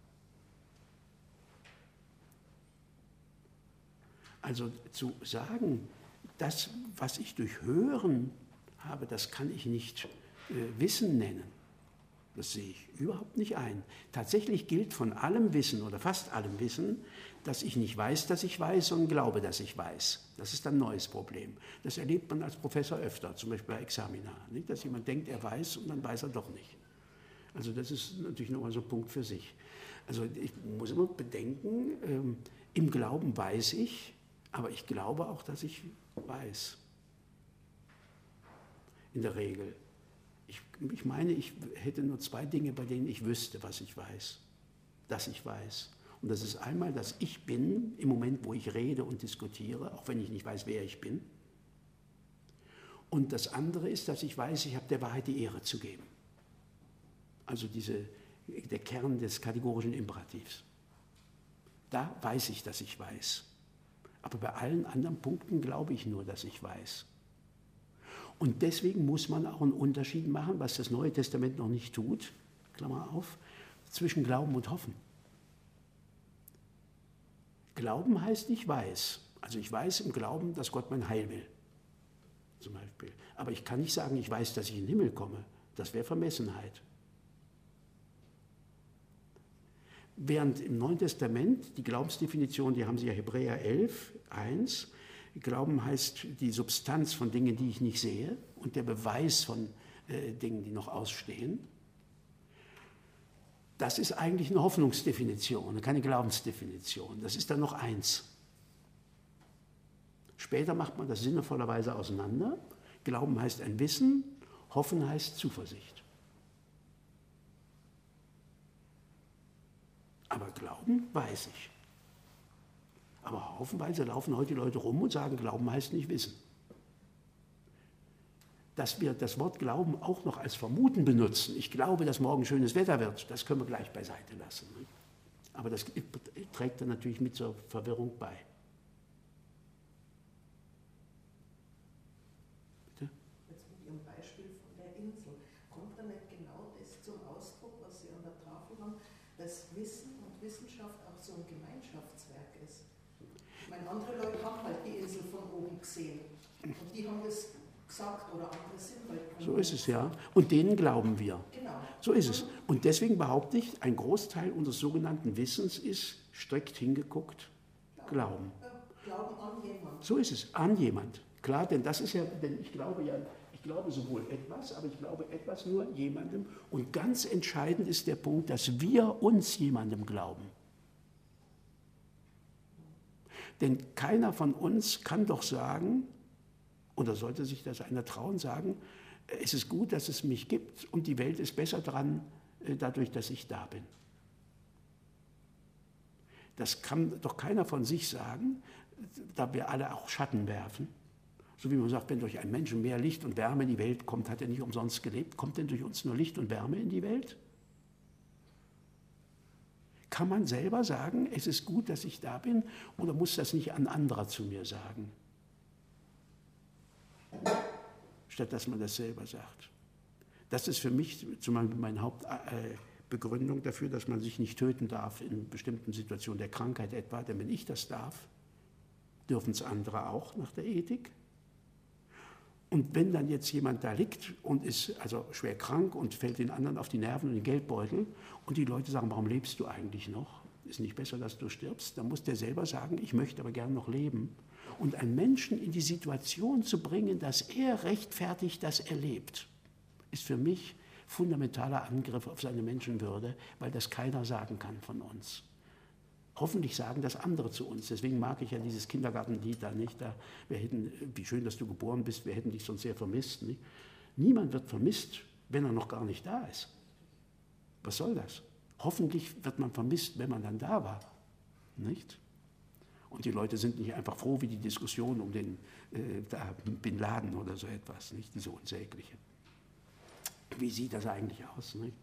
Also zu sagen, das, was ich durch Hören habe, das kann ich nicht Wissen nennen. Das sehe ich überhaupt nicht ein. Tatsächlich gilt von allem Wissen oder fast allem Wissen, dass ich nicht weiß, dass ich weiß, sondern glaube, dass ich weiß. Das ist ein neues Problem. Das erlebt man als Professor öfter, zum Beispiel bei Examina. Nicht? Dass jemand denkt, er weiß und dann weiß er doch nicht. Also das ist natürlich nochmal so ein Punkt für sich. Also ich muss immer bedenken, im Glauben weiß ich, aber ich glaube auch, dass ich weiß. In der Regel. Ich meine, ich hätte nur 2 Dinge, bei denen ich wüsste, was ich weiß. Dass ich weiß. Und das ist einmal, dass ich bin, im Moment, wo ich rede und diskutiere, auch wenn ich nicht weiß, wer ich bin. Und das andere ist, dass ich weiß, ich habe der Wahrheit die Ehre zu geben. Also der Kern des kategorischen Imperativs. Da weiß ich, dass ich weiß. Aber bei allen anderen Punkten glaube ich nur, dass ich weiß. Und deswegen muss man auch einen Unterschied machen, was das Neue Testament noch nicht tut, Klammer auf, zwischen Glauben und Hoffen. Glauben heißt, ich weiß. Also ich weiß im Glauben, dass Gott mein Heil will, zum Beispiel. Aber ich kann nicht sagen, ich weiß, dass ich in den Himmel komme. Das wäre Vermessenheit. Während im Neuen Testament die Glaubensdefinition, die haben Sie ja Hebräer 11, 1, Glauben heißt die Substanz von Dingen, die ich nicht sehe und der Beweis von Dingen, die noch ausstehen. Das ist eigentlich eine Hoffnungsdefinition, keine Glaubensdefinition. Das ist dann noch eins. Später macht man das sinnvollerweise auseinander. Glauben heißt ein Wissen, Hoffen heißt Zuversicht. Aber Glauben weiß ich. Aber haufenweise laufen heute die Leute rum und sagen, Glauben heißt nicht Wissen. Dass wir das Wort Glauben auch noch als Vermuten benutzen, ich glaube, dass morgen schönes Wetter wird, das können wir gleich beiseite lassen. Aber das trägt dann natürlich mit zur Verwirrung bei. Bitte? Jetzt mit Ihrem Beispiel von der Insel, kommt da nicht genau das zum Ausdruck, was Sie an der Tafel haben, dass Wissen und Wissenschaft auch so ein Gemeinschaftswerk ist? Ich meine, andere Leute haben halt die Insel von oben gesehen und die haben das gesagt oder andere sind halt. So ist es, ja. Und denen glauben wir. Genau. So ist es. Und deswegen behaupte ich, ein Großteil unseres sogenannten Wissens ist, strikt hingeguckt, Glauben. Glauben an jemanden. So ist es, an jemand. Klar, denn das ist ja, denn ich glaube sowohl etwas, aber ich glaube etwas nur jemandem. Und ganz entscheidend ist der Punkt, dass wir uns jemandem glauben. Denn keiner von uns kann doch sagen, oder sollte sich das einer trauen, sagen, es ist gut, dass es mich gibt und die Welt ist besser dran, dadurch, dass ich da bin. Das kann doch keiner von sich sagen, da wir alle auch Schatten werfen. So wie man sagt, wenn durch einen Menschen mehr Licht und Wärme in die Welt kommt, hat er nicht umsonst gelebt. Kommt denn durch uns nur Licht und Wärme in die Welt? Kann man selber sagen, es ist gut, dass ich da bin, oder muss das nicht ein anderer zu mir sagen? Statt dass man das selber sagt. Das ist für mich zum Beispiel meine Hauptbegründung dafür, dass man sich nicht töten darf in bestimmten Situationen der Krankheit etwa. Denn wenn ich das darf, dürfen es andere auch nach der Ethik. Und wenn dann jetzt jemand da liegt und ist also schwer krank und fällt den anderen auf die Nerven und den Geldbeutel und die Leute sagen, warum lebst du eigentlich noch? Ist nicht besser, dass du stirbst? Dann muss der selber sagen, ich möchte aber gern noch leben. Und einen Menschen in die Situation zu bringen, dass er rechtfertigt, dass er lebt, ist für mich fundamentaler Angriff auf seine Menschenwürde, weil das keiner sagen kann von uns. Hoffentlich sagen das andere zu uns. Deswegen mag ich ja dieses Kindergartenlied da nicht. Wie schön, dass du geboren bist, wir hätten dich sonst sehr vermisst. Nicht? Niemand wird vermisst, wenn er noch gar nicht da ist. Was soll das? Hoffentlich wird man vermisst, wenn man dann da war. Nicht? Und die Leute sind nicht einfach froh wie die Diskussion um den Bin Laden oder so etwas, nicht? Diese unsägliche. Wie sieht das eigentlich aus? Nicht?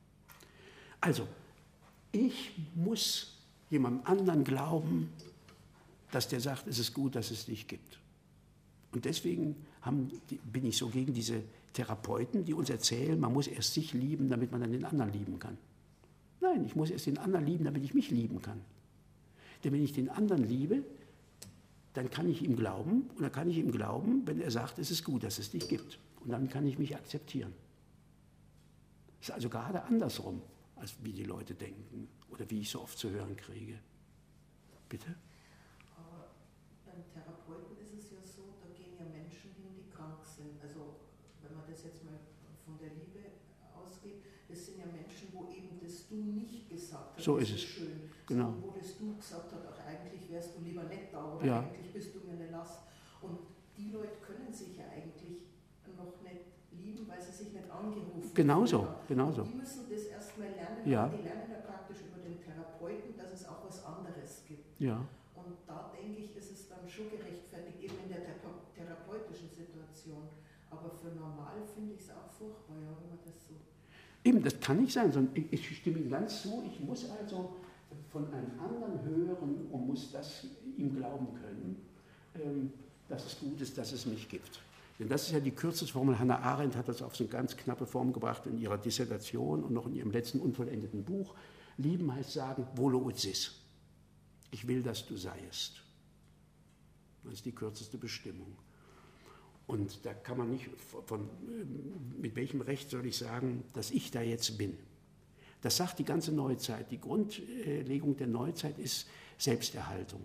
Also, ich muss jemandem anderen glauben, dass der sagt, es ist gut, dass es dich gibt. Und deswegen bin ich so gegen diese Therapeuten, die uns erzählen, man muss erst sich lieben, damit man dann den anderen lieben kann. Nein, ich muss erst den anderen lieben, damit ich mich lieben kann. Denn wenn ich den anderen liebe, dann kann ich ihm glauben, und dann kann ich ihm glauben, wenn er sagt, es ist gut, dass es dich gibt. Und dann kann ich mich akzeptieren. Das ist also gerade andersrum, als wie die Leute denken oder wie ich so oft zu hören kriege. Bitte? Aber beim Therapeuten ist es ja so, da gehen ja Menschen hin, die krank sind. Also wenn man das jetzt mal von der Liebe ausgeht, das sind ja Menschen, wo eben das Du nicht gesagt hast. So ist es. Schön. Genau. So, wo das Du gesagt hat, auch eigentlich wärst du lieber nicht da, oder Ja. eigentlich bist du mir eine Last. Und die Leute können sich ja eigentlich noch nicht lieben, weil sie sich nicht angerufen Genauso, haben. genauso. Die müssen das erstmal lernen, Ja. die lernen ja praktisch über den Therapeuten, dass es auch was anderes gibt. Ja. Und da denke ich, ist es dann schon gerechtfertigt, eben in der therapeutischen Situation. Aber für normal finde ich es auch furchtbar, ja, wenn man das so. Eben, das kann nicht sein, sondern ich stimme Ihnen ganz zu, ich muss also von einem anderen hören und muss das ihm glauben können, dass es gut ist, dass es mich gibt. Denn das ist ja die kürzeste Formel. Hannah Arendt hat das auf so eine ganz knappe Form gebracht in ihrer Dissertation und noch in ihrem letzten unvollendeten Buch. Lieben heißt sagen, volo ut sis. Ich will, dass du seiest. Das ist die kürzeste Bestimmung. Und da kann man nicht mit welchem Recht soll ich sagen, dass ich da jetzt bin. Das sagt die ganze Neuzeit. Die Grundlegung der Neuzeit ist Selbsterhaltung.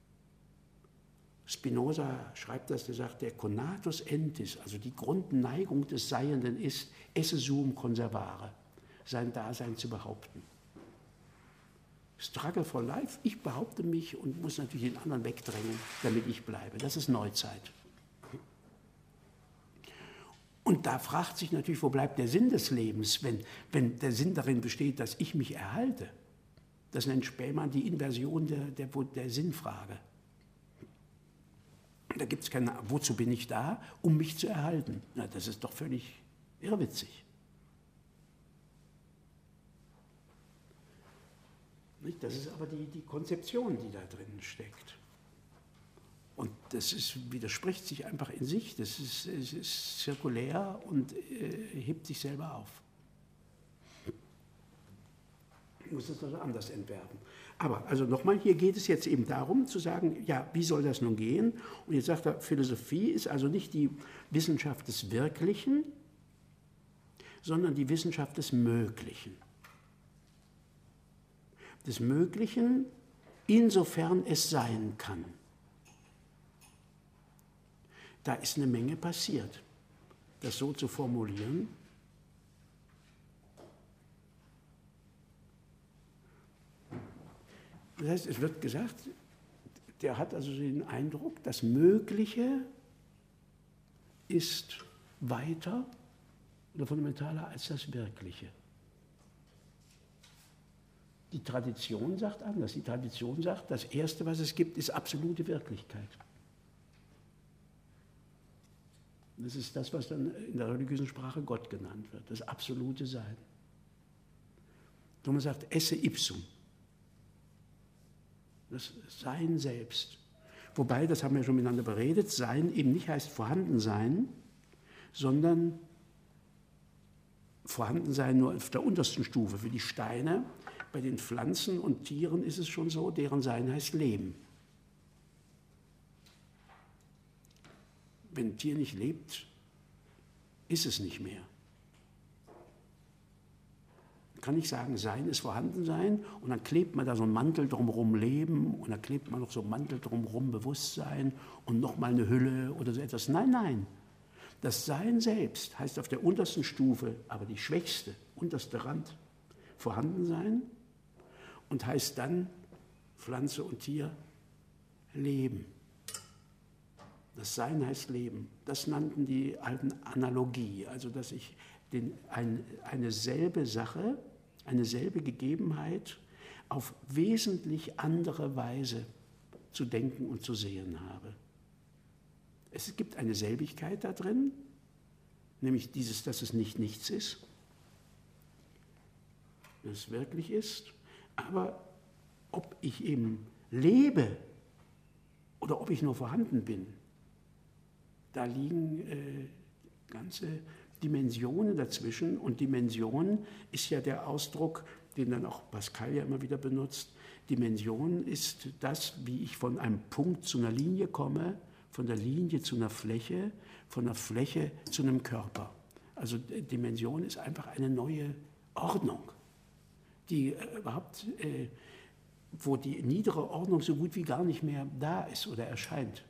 Spinoza schreibt das, der sagt, der conatus entis, also die Grundneigung des Seienden ist, esse suum conservare, sein Dasein zu behaupten. Struggle for life, ich behaupte mich und muss natürlich den anderen wegdrängen, damit ich bleibe. Das ist Neuzeit. Und da fragt sich natürlich, wo bleibt der Sinn des Lebens, wenn der Sinn darin besteht, dass ich mich erhalte. Das nennt Spähmann die Inversion der Sinnfrage. Da gibt es keine, wozu bin ich da, um mich zu erhalten? Na, das ist doch völlig irrwitzig. Das ist aber die Konzeption, die da drin steckt. Und das widerspricht sich einfach in sich, es ist zirkulär und hebt sich selber auf. Ich muss das also anders entwerfen. Aber also nochmal, hier geht es jetzt eben darum zu sagen, ja, wie soll das nun gehen? Und jetzt sagt er, Philosophie ist also nicht die Wissenschaft des Wirklichen, sondern die Wissenschaft des Möglichen. Des Möglichen, insofern es sein kann. Da ist eine Menge passiert. Das so zu formulieren, das heißt, es wird gesagt, der hat also den Eindruck, das Mögliche ist weiter oder fundamentaler als das Wirkliche. Die Tradition sagt anders. Die Tradition sagt, das Erste, was es gibt, ist absolute Wirklichkeit. Das ist das, was dann in der religiösen Sprache Gott genannt wird, das absolute Sein. Und man sagt, esse ipsum. Das Sein selbst. Wobei, das haben wir schon miteinander beredet, Sein eben nicht heißt Vorhandensein, sondern Vorhandensein nur auf der untersten Stufe. Für die Steine, bei den Pflanzen und Tieren ist es schon so, deren Sein heißt Leben. Wenn ein Tier nicht lebt, ist es nicht mehr. Man kann nicht sagen, Sein ist Vorhandensein und dann klebt man da so einen Mantel drumherum Leben und dann klebt man noch so einen Mantel drumherum Bewusstsein und nochmal eine Hülle oder so etwas. Nein, nein. Das Sein selbst heißt auf der untersten Stufe, aber die schwächste, unterste Rand, Vorhandensein und heißt dann Pflanze und Tier Leben. Das Sein heißt Leben. Das nannten die alten Analogie, also dass ich eine selbe Sache, eine selbe Gegebenheit auf wesentlich andere Weise zu denken und zu sehen habe. Es gibt eine Selbigkeit da drin, nämlich dieses, dass es nicht nichts ist, dass es wirklich ist, aber ob ich eben lebe oder ob ich nur vorhanden bin, da liegen ganze Dimensionen dazwischen, und Dimension ist ja der Ausdruck, den dann auch Pascal ja immer wieder benutzt. Dimension ist das, wie ich von einem Punkt zu einer Linie komme, von der Linie zu einer Fläche, von der Fläche zu einem Körper. Also Dimension ist einfach eine neue Ordnung, die wo die niedere Ordnung so gut wie gar nicht mehr da ist oder erscheint.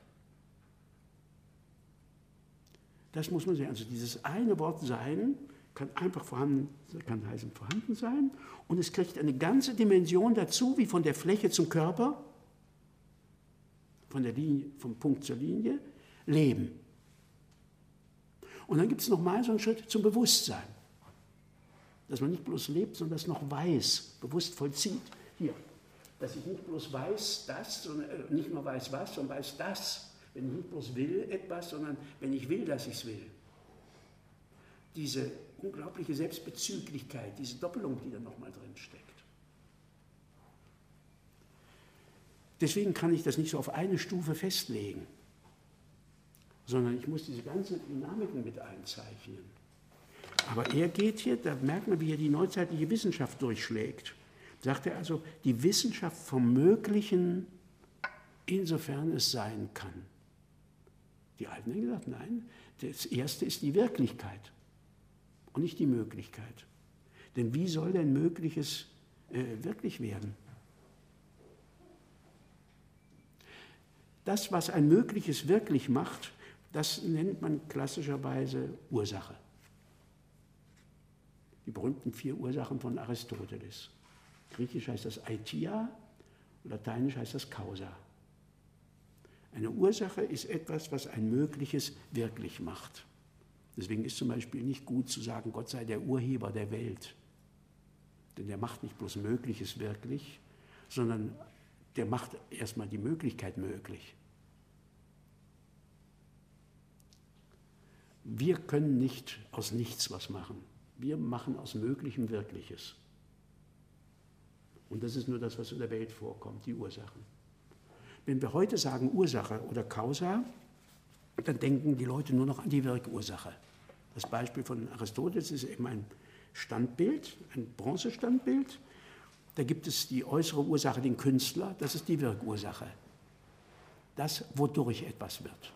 Das muss man sehen. Also dieses eine Wort Sein kann einfach vorhanden, kann heißen vorhanden sein, und es kriegt eine ganze Dimension dazu, wie von der Fläche zum Körper, von der Linie, vom Punkt zur Linie, Leben. Und dann gibt es nochmal so einen Schritt zum Bewusstsein. Dass man nicht bloß lebt, sondern das noch weiß, bewusst vollzieht. Hier, dass ich nicht bloß weiß das, sondern nicht nur weiß was, sondern weiß das. Wenn ich nicht bloß will etwas, sondern wenn ich will, dass ich es will. Diese unglaubliche Selbstbezüglichkeit, diese Doppelung, die da nochmal drin steckt. Deswegen kann ich das nicht so auf eine Stufe festlegen, sondern ich muss diese ganzen Dynamiken mit einzeichnen. Aber er geht hier, da merkt man, wie er die neuzeitliche Wissenschaft durchschlägt. Sagt er also, die Wissenschaft vom Möglichen, insofern es sein kann. Die Alten haben gesagt, nein, das Erste ist die Wirklichkeit und nicht die Möglichkeit. Denn wie soll denn Mögliches wirklich werden? Das, was ein Mögliches wirklich macht, das nennt man klassischerweise Ursache. Die berühmten 4 Ursachen von Aristoteles. Griechisch heißt das Aitia, lateinisch heißt das Causa. Eine Ursache ist etwas, was ein Mögliches wirklich macht. Deswegen ist zum Beispiel nicht gut zu sagen, Gott sei der Urheber der Welt. Denn der macht nicht bloß Mögliches wirklich, sondern der macht erstmal die Möglichkeit möglich. Wir können nicht aus nichts was machen. Wir machen aus Möglichem Wirkliches. Und das ist nur das, was in der Welt vorkommt, die Ursachen. Wenn wir heute sagen Ursache oder Causa, dann denken die Leute nur noch an die Wirkursache. Das Beispiel von Aristoteles ist eben ein Standbild, ein Bronzestandbild. Da gibt es die äußere Ursache, den Künstler, das ist die Wirkursache. Das, wodurch etwas wird.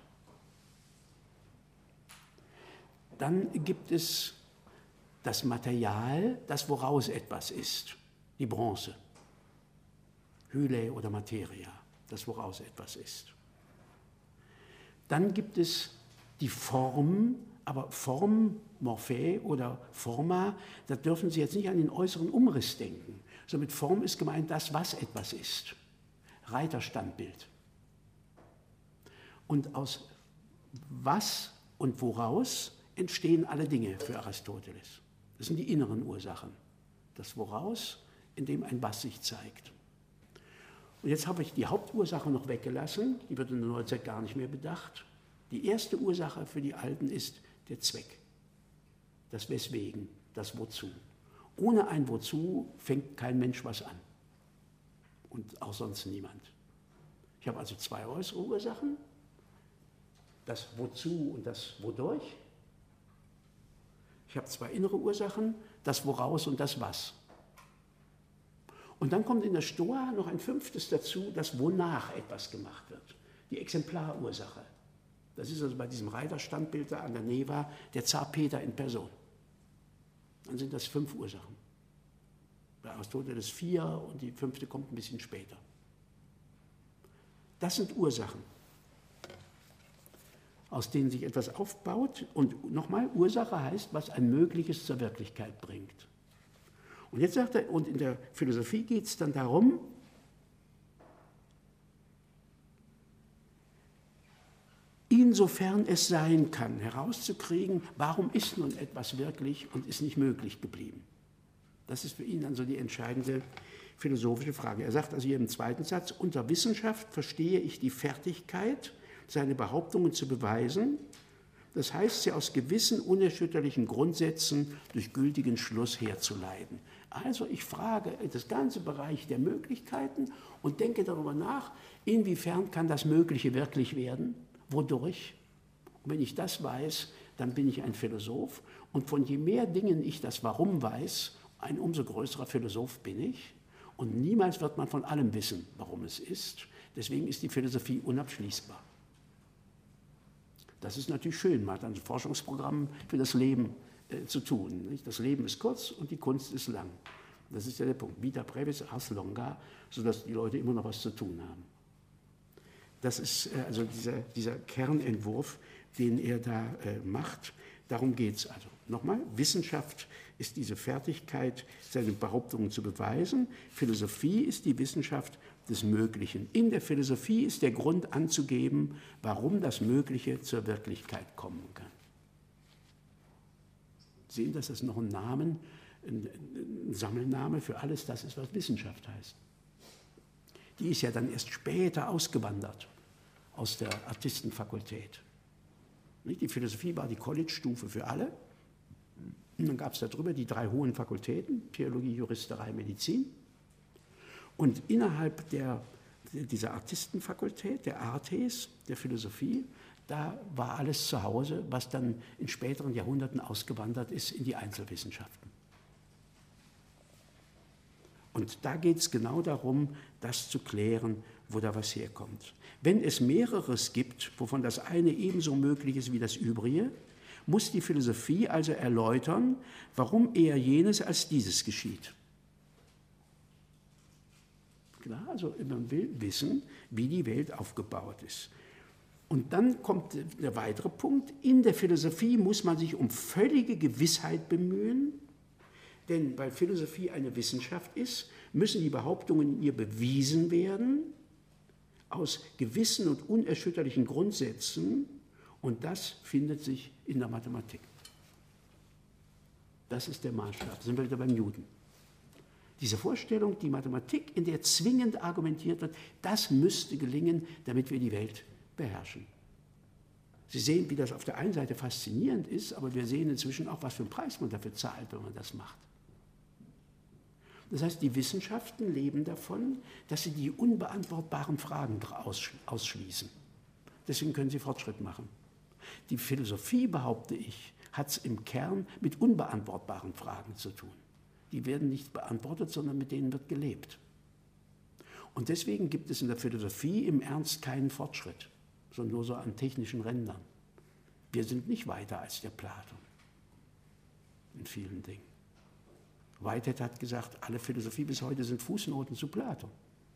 Dann gibt es das Material, das woraus etwas ist, die Bronze, Hyle oder Materia, das woraus etwas ist. Dann gibt es die Form, aber Form, Morphe oder Forma, da dürfen Sie jetzt nicht an den äußeren Umriss denken. So mit Form ist gemeint das, was etwas ist. Reiterstandbild. Und aus was und woraus entstehen alle Dinge für Aristoteles. Das sind die inneren Ursachen. Das Woraus, in dem ein Was sich zeigt. Und jetzt habe ich die Hauptursache noch weggelassen, die wird in der Neuzeit gar nicht mehr bedacht. Die erste Ursache für die Alten ist der Zweck. Das Weswegen, das Wozu. Ohne ein Wozu fängt kein Mensch was an. Und auch sonst niemand. Ich habe also 2 äußere Ursachen. Das Wozu und das Wodurch. Ich habe 2 innere Ursachen, das Woraus und das Was. Und dann kommt in der Stoa noch ein 5. dazu, das Wonach etwas gemacht wird. Die Exemplarursache. Das ist also bei diesem Reiterstandbild da an der Neva der Zar Peter in Person. Dann sind das 5 Ursachen. Bei Aristoteles 4 und die 5. kommt ein bisschen später. Das sind Ursachen, aus denen sich etwas aufbaut. Und nochmal, Ursache heißt, was ein Mögliches zur Wirklichkeit bringt. Und jetzt sagt er, und in der Philosophie geht es dann darum, insofern es sein kann, herauszukriegen, warum ist nun etwas wirklich und ist nicht möglich geblieben. Das ist für ihn dann so die entscheidende philosophische Frage. Er sagt also hier im zweiten Satz, unter Wissenschaft verstehe ich die Fertigkeit, seine Behauptungen zu beweisen, das heißt, sie aus gewissen unerschütterlichen Grundsätzen durch gültigen Schluss herzuleiten. Also ich frage das ganze Bereich der Möglichkeiten und denke darüber nach, inwiefern kann das Mögliche wirklich werden, wodurch. Und wenn ich das weiß, dann bin ich ein Philosoph und von je mehr Dingen ich das Warum weiß, ein umso größerer Philosoph bin ich. Und niemals wird man von allem wissen, warum es ist. Deswegen ist die Philosophie unabschließbar. Das ist natürlich schön, man hat ein Forschungsprogramm für das Leben zu tun. Nicht? Das Leben ist kurz und die Kunst ist lang. Das ist ja der Punkt. Vita brevis ars longa, sodass die Leute immer noch was zu tun haben. Das ist also dieser Kernentwurf, den er da macht. Darum geht es also. Nochmal, Wissenschaft ist diese Fertigkeit, seine Behauptungen zu beweisen. Philosophie ist die Wissenschaft des Möglichen. In der Philosophie ist der Grund anzugeben, warum das Mögliche zur Wirklichkeit kommen kann. Sie sehen, dass das noch ein Namen, ein Sammelname für alles das ist, was Wissenschaft heißt. Die ist ja dann erst später ausgewandert aus der Artistenfakultät. Die Philosophie war die College-Stufe für alle. Und dann gab es darüber die 3 hohen Fakultäten, Theologie, Juristerei, Medizin. Und innerhalb dieser Artistenfakultät, der Artes, der Philosophie, da war alles zu Hause, was dann in späteren Jahrhunderten ausgewandert ist in die Einzelwissenschaften. Und da geht es genau darum, das zu klären, wo da was herkommt. Wenn es mehreres gibt, wovon das eine ebenso möglich ist wie das übrige, muss die Philosophie also erläutern, warum eher jenes als dieses geschieht. Klar, also man will wissen, wie die Welt aufgebaut ist. Und dann kommt der weitere Punkt, in der Philosophie muss man sich um völlige Gewissheit bemühen, denn weil Philosophie eine Wissenschaft ist, müssen die Behauptungen in ihr bewiesen werden, aus gewissen und unerschütterlichen Grundsätzen, und das findet sich in der Mathematik. Das ist der Maßstab, da sind wir wieder beim Newton. Diese Vorstellung, die Mathematik, in der zwingend argumentiert wird, das müsste gelingen, damit wir die Welt beherrschen. Sie sehen, wie das auf der einen Seite faszinierend ist, aber wir sehen inzwischen auch, was für einen Preis man dafür zahlt, wenn man das macht. Das heißt, die Wissenschaften leben davon, dass sie die unbeantwortbaren Fragen ausschließen. Deswegen können sie Fortschritt machen. Die Philosophie, behaupte ich, hat es im Kern mit unbeantwortbaren Fragen zu tun. Die werden nicht beantwortet, sondern mit denen wird gelebt. Und deswegen gibt es in der Philosophie im Ernst keinen Fortschritt, sondern nur so an technischen Rändern. Wir sind nicht weiter als der Plato in vielen Dingen. Whitehead hat gesagt, alle Philosophie bis heute sind Fußnoten zu Plato.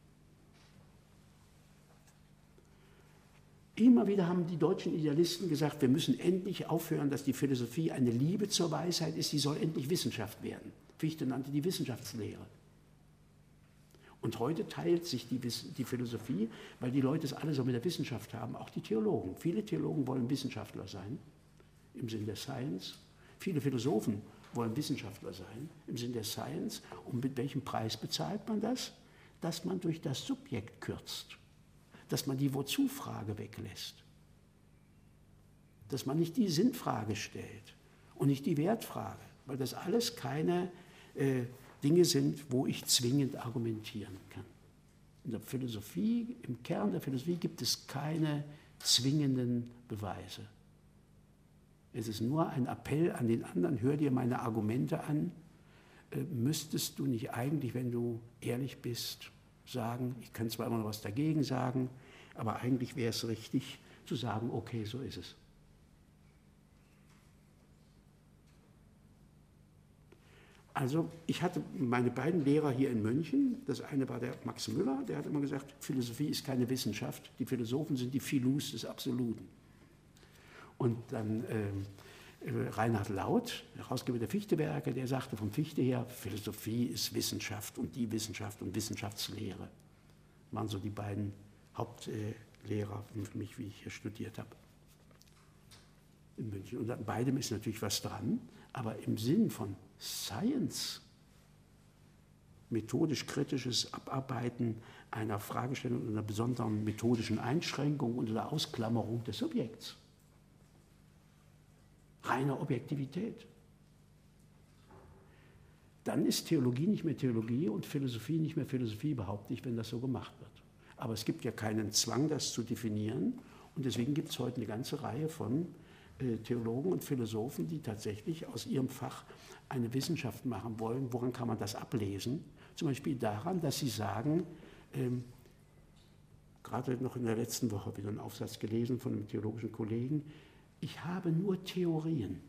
Immer wieder haben die deutschen Idealisten gesagt, wir müssen endlich aufhören, dass die Philosophie eine Liebe zur Weisheit ist, sie soll endlich Wissenschaft werden. Fichte nannte die Wissenschaftslehre. Und heute teilt sich die Philosophie, weil die Leute es alle so mit der Wissenschaft haben, auch die Theologen. Viele Theologen wollen Wissenschaftler sein, im Sinn der Science. Viele Philosophen wollen Wissenschaftler sein, im Sinn der Science. Und mit welchem Preis bezahlt man das? Dass man durch das Subjekt kürzt. Dass man die Wozu-Frage weglässt. Dass man nicht die Sinnfrage stellt und nicht die Wertfrage, weil das alles keine Dinge sind, wo ich zwingend argumentieren kann. In der Philosophie, im Kern der Philosophie gibt es keine zwingenden Beweise. Es ist nur ein Appell an den anderen, hör dir meine Argumente an, müsstest du nicht eigentlich, wenn du ehrlich bist, sagen, ich kann zwar immer noch was dagegen sagen, aber eigentlich wäre es richtig zu sagen, okay, so ist es. Also ich hatte meine beiden Lehrer hier in München, das eine war der Max Müller, der hat immer gesagt, Philosophie ist keine Wissenschaft, die Philosophen sind die Philus des Absoluten. Und dann Reinhard Lauth, Herausgeber der Fichte-Werke, der sagte vom Fichte her, Philosophie ist Wissenschaft und die Wissenschaft und Wissenschaftslehre. Das waren so die beiden Hauptlehrer für mich, wie ich hier studiert habe. in München. Und an beidem ist natürlich was dran, aber im Sinn von Science, methodisch-kritisches Abarbeiten einer Fragestellung, einer besonderen methodischen Einschränkung und der Ausklammerung des Subjekts. Reine Objektivität. Dann ist Theologie nicht mehr Theologie und Philosophie nicht mehr Philosophie, behaupte ich, wenn das so gemacht wird. Aber es gibt ja keinen Zwang, das zu definieren. Und deswegen gibt es heute eine ganze Reihe von Theologen und Philosophen, die tatsächlich aus ihrem Fach eine Wissenschaft machen wollen. Woran kann man das ablesen? Zum Beispiel daran, dass sie sagen, gerade noch in der letzten Woche wieder einen Aufsatz gelesen von einem theologischen Kollegen, ich habe nur Theorien.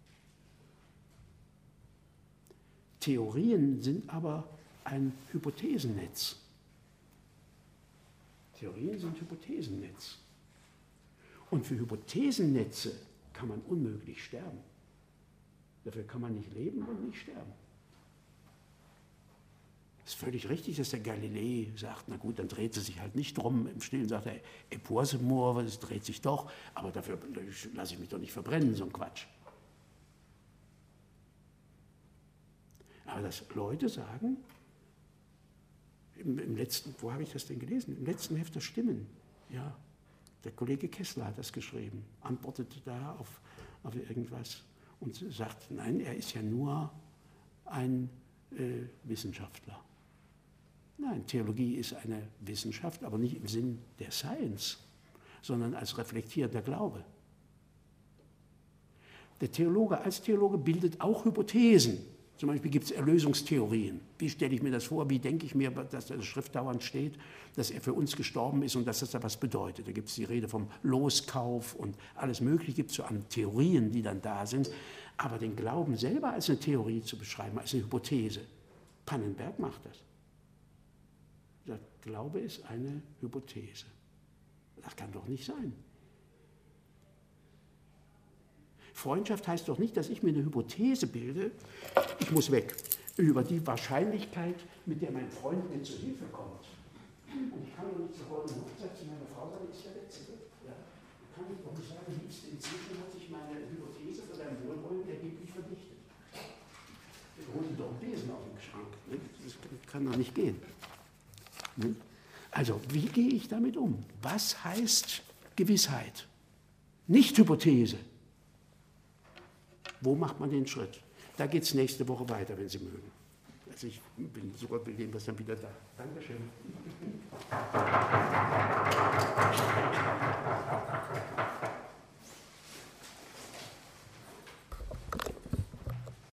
Theorien sind aber ein Hypothesennetz. Theorien sind Hypothesennetz. Und für Hypothesennetze kann man unmöglich sterben. Dafür kann man nicht leben und nicht sterben. Es ist völlig richtig, dass der Galilei sagt, na gut, dann dreht sie sich halt nicht drum. Im Stillen sagt er, Epoise mort, es dreht sich doch, aber dafür lasse ich mich doch nicht verbrennen, so ein Quatsch. Aber dass Leute sagen, im letzten, wo habe ich das denn gelesen? Im letzten Heft der Stimmen, ja, der Kollege Kessler hat das geschrieben, antwortete da auf irgendwas und sagt, nein, er ist ja nur ein Wissenschaftler. Nein, Theologie ist eine Wissenschaft, aber nicht im Sinn der Science, sondern als reflektierender Glaube. Der Theologe als Theologe bildet auch Hypothesen. Zum Beispiel gibt es Erlösungstheorien. Wie stelle ich mir das vor? Wie denke ich mir, dass da in der Schrift dauernd steht, dass er für uns gestorben ist und dass das da was bedeutet? Da gibt es die Rede vom Loskauf und alles Mögliche gibt es so an Theorien, die dann da sind. Aber den Glauben selber als eine Theorie zu beschreiben, als eine Hypothese, Pannenberg macht das. Der Glaube ist eine Hypothese. Das kann doch nicht sein. Freundschaft heißt doch nicht, dass ich mir eine Hypothese bilde, ich muss weg, über die Wahrscheinlichkeit, mit der mein Freund mir zur Hilfe kommt. Und ich kann doch nicht zur goldenen Hochzeit zu meiner Frau sagen, ist der Letzte. Ja? Kann ich doch nicht sagen, liebste, inzwischen hat sich meine Hypothese für dein Wohlwollen ergeblich verdichtet. Hol dir doch einen Besen auf den Schrank. Das kann doch nicht gehen. Also, wie gehe ich damit um? Was heißt Gewissheit? Nicht Hypothese. Wo macht man den Schritt? Da geht es nächste Woche weiter, wenn Sie mögen. Also ich bin sogar bei dem, was dann wieder da. Dankeschön.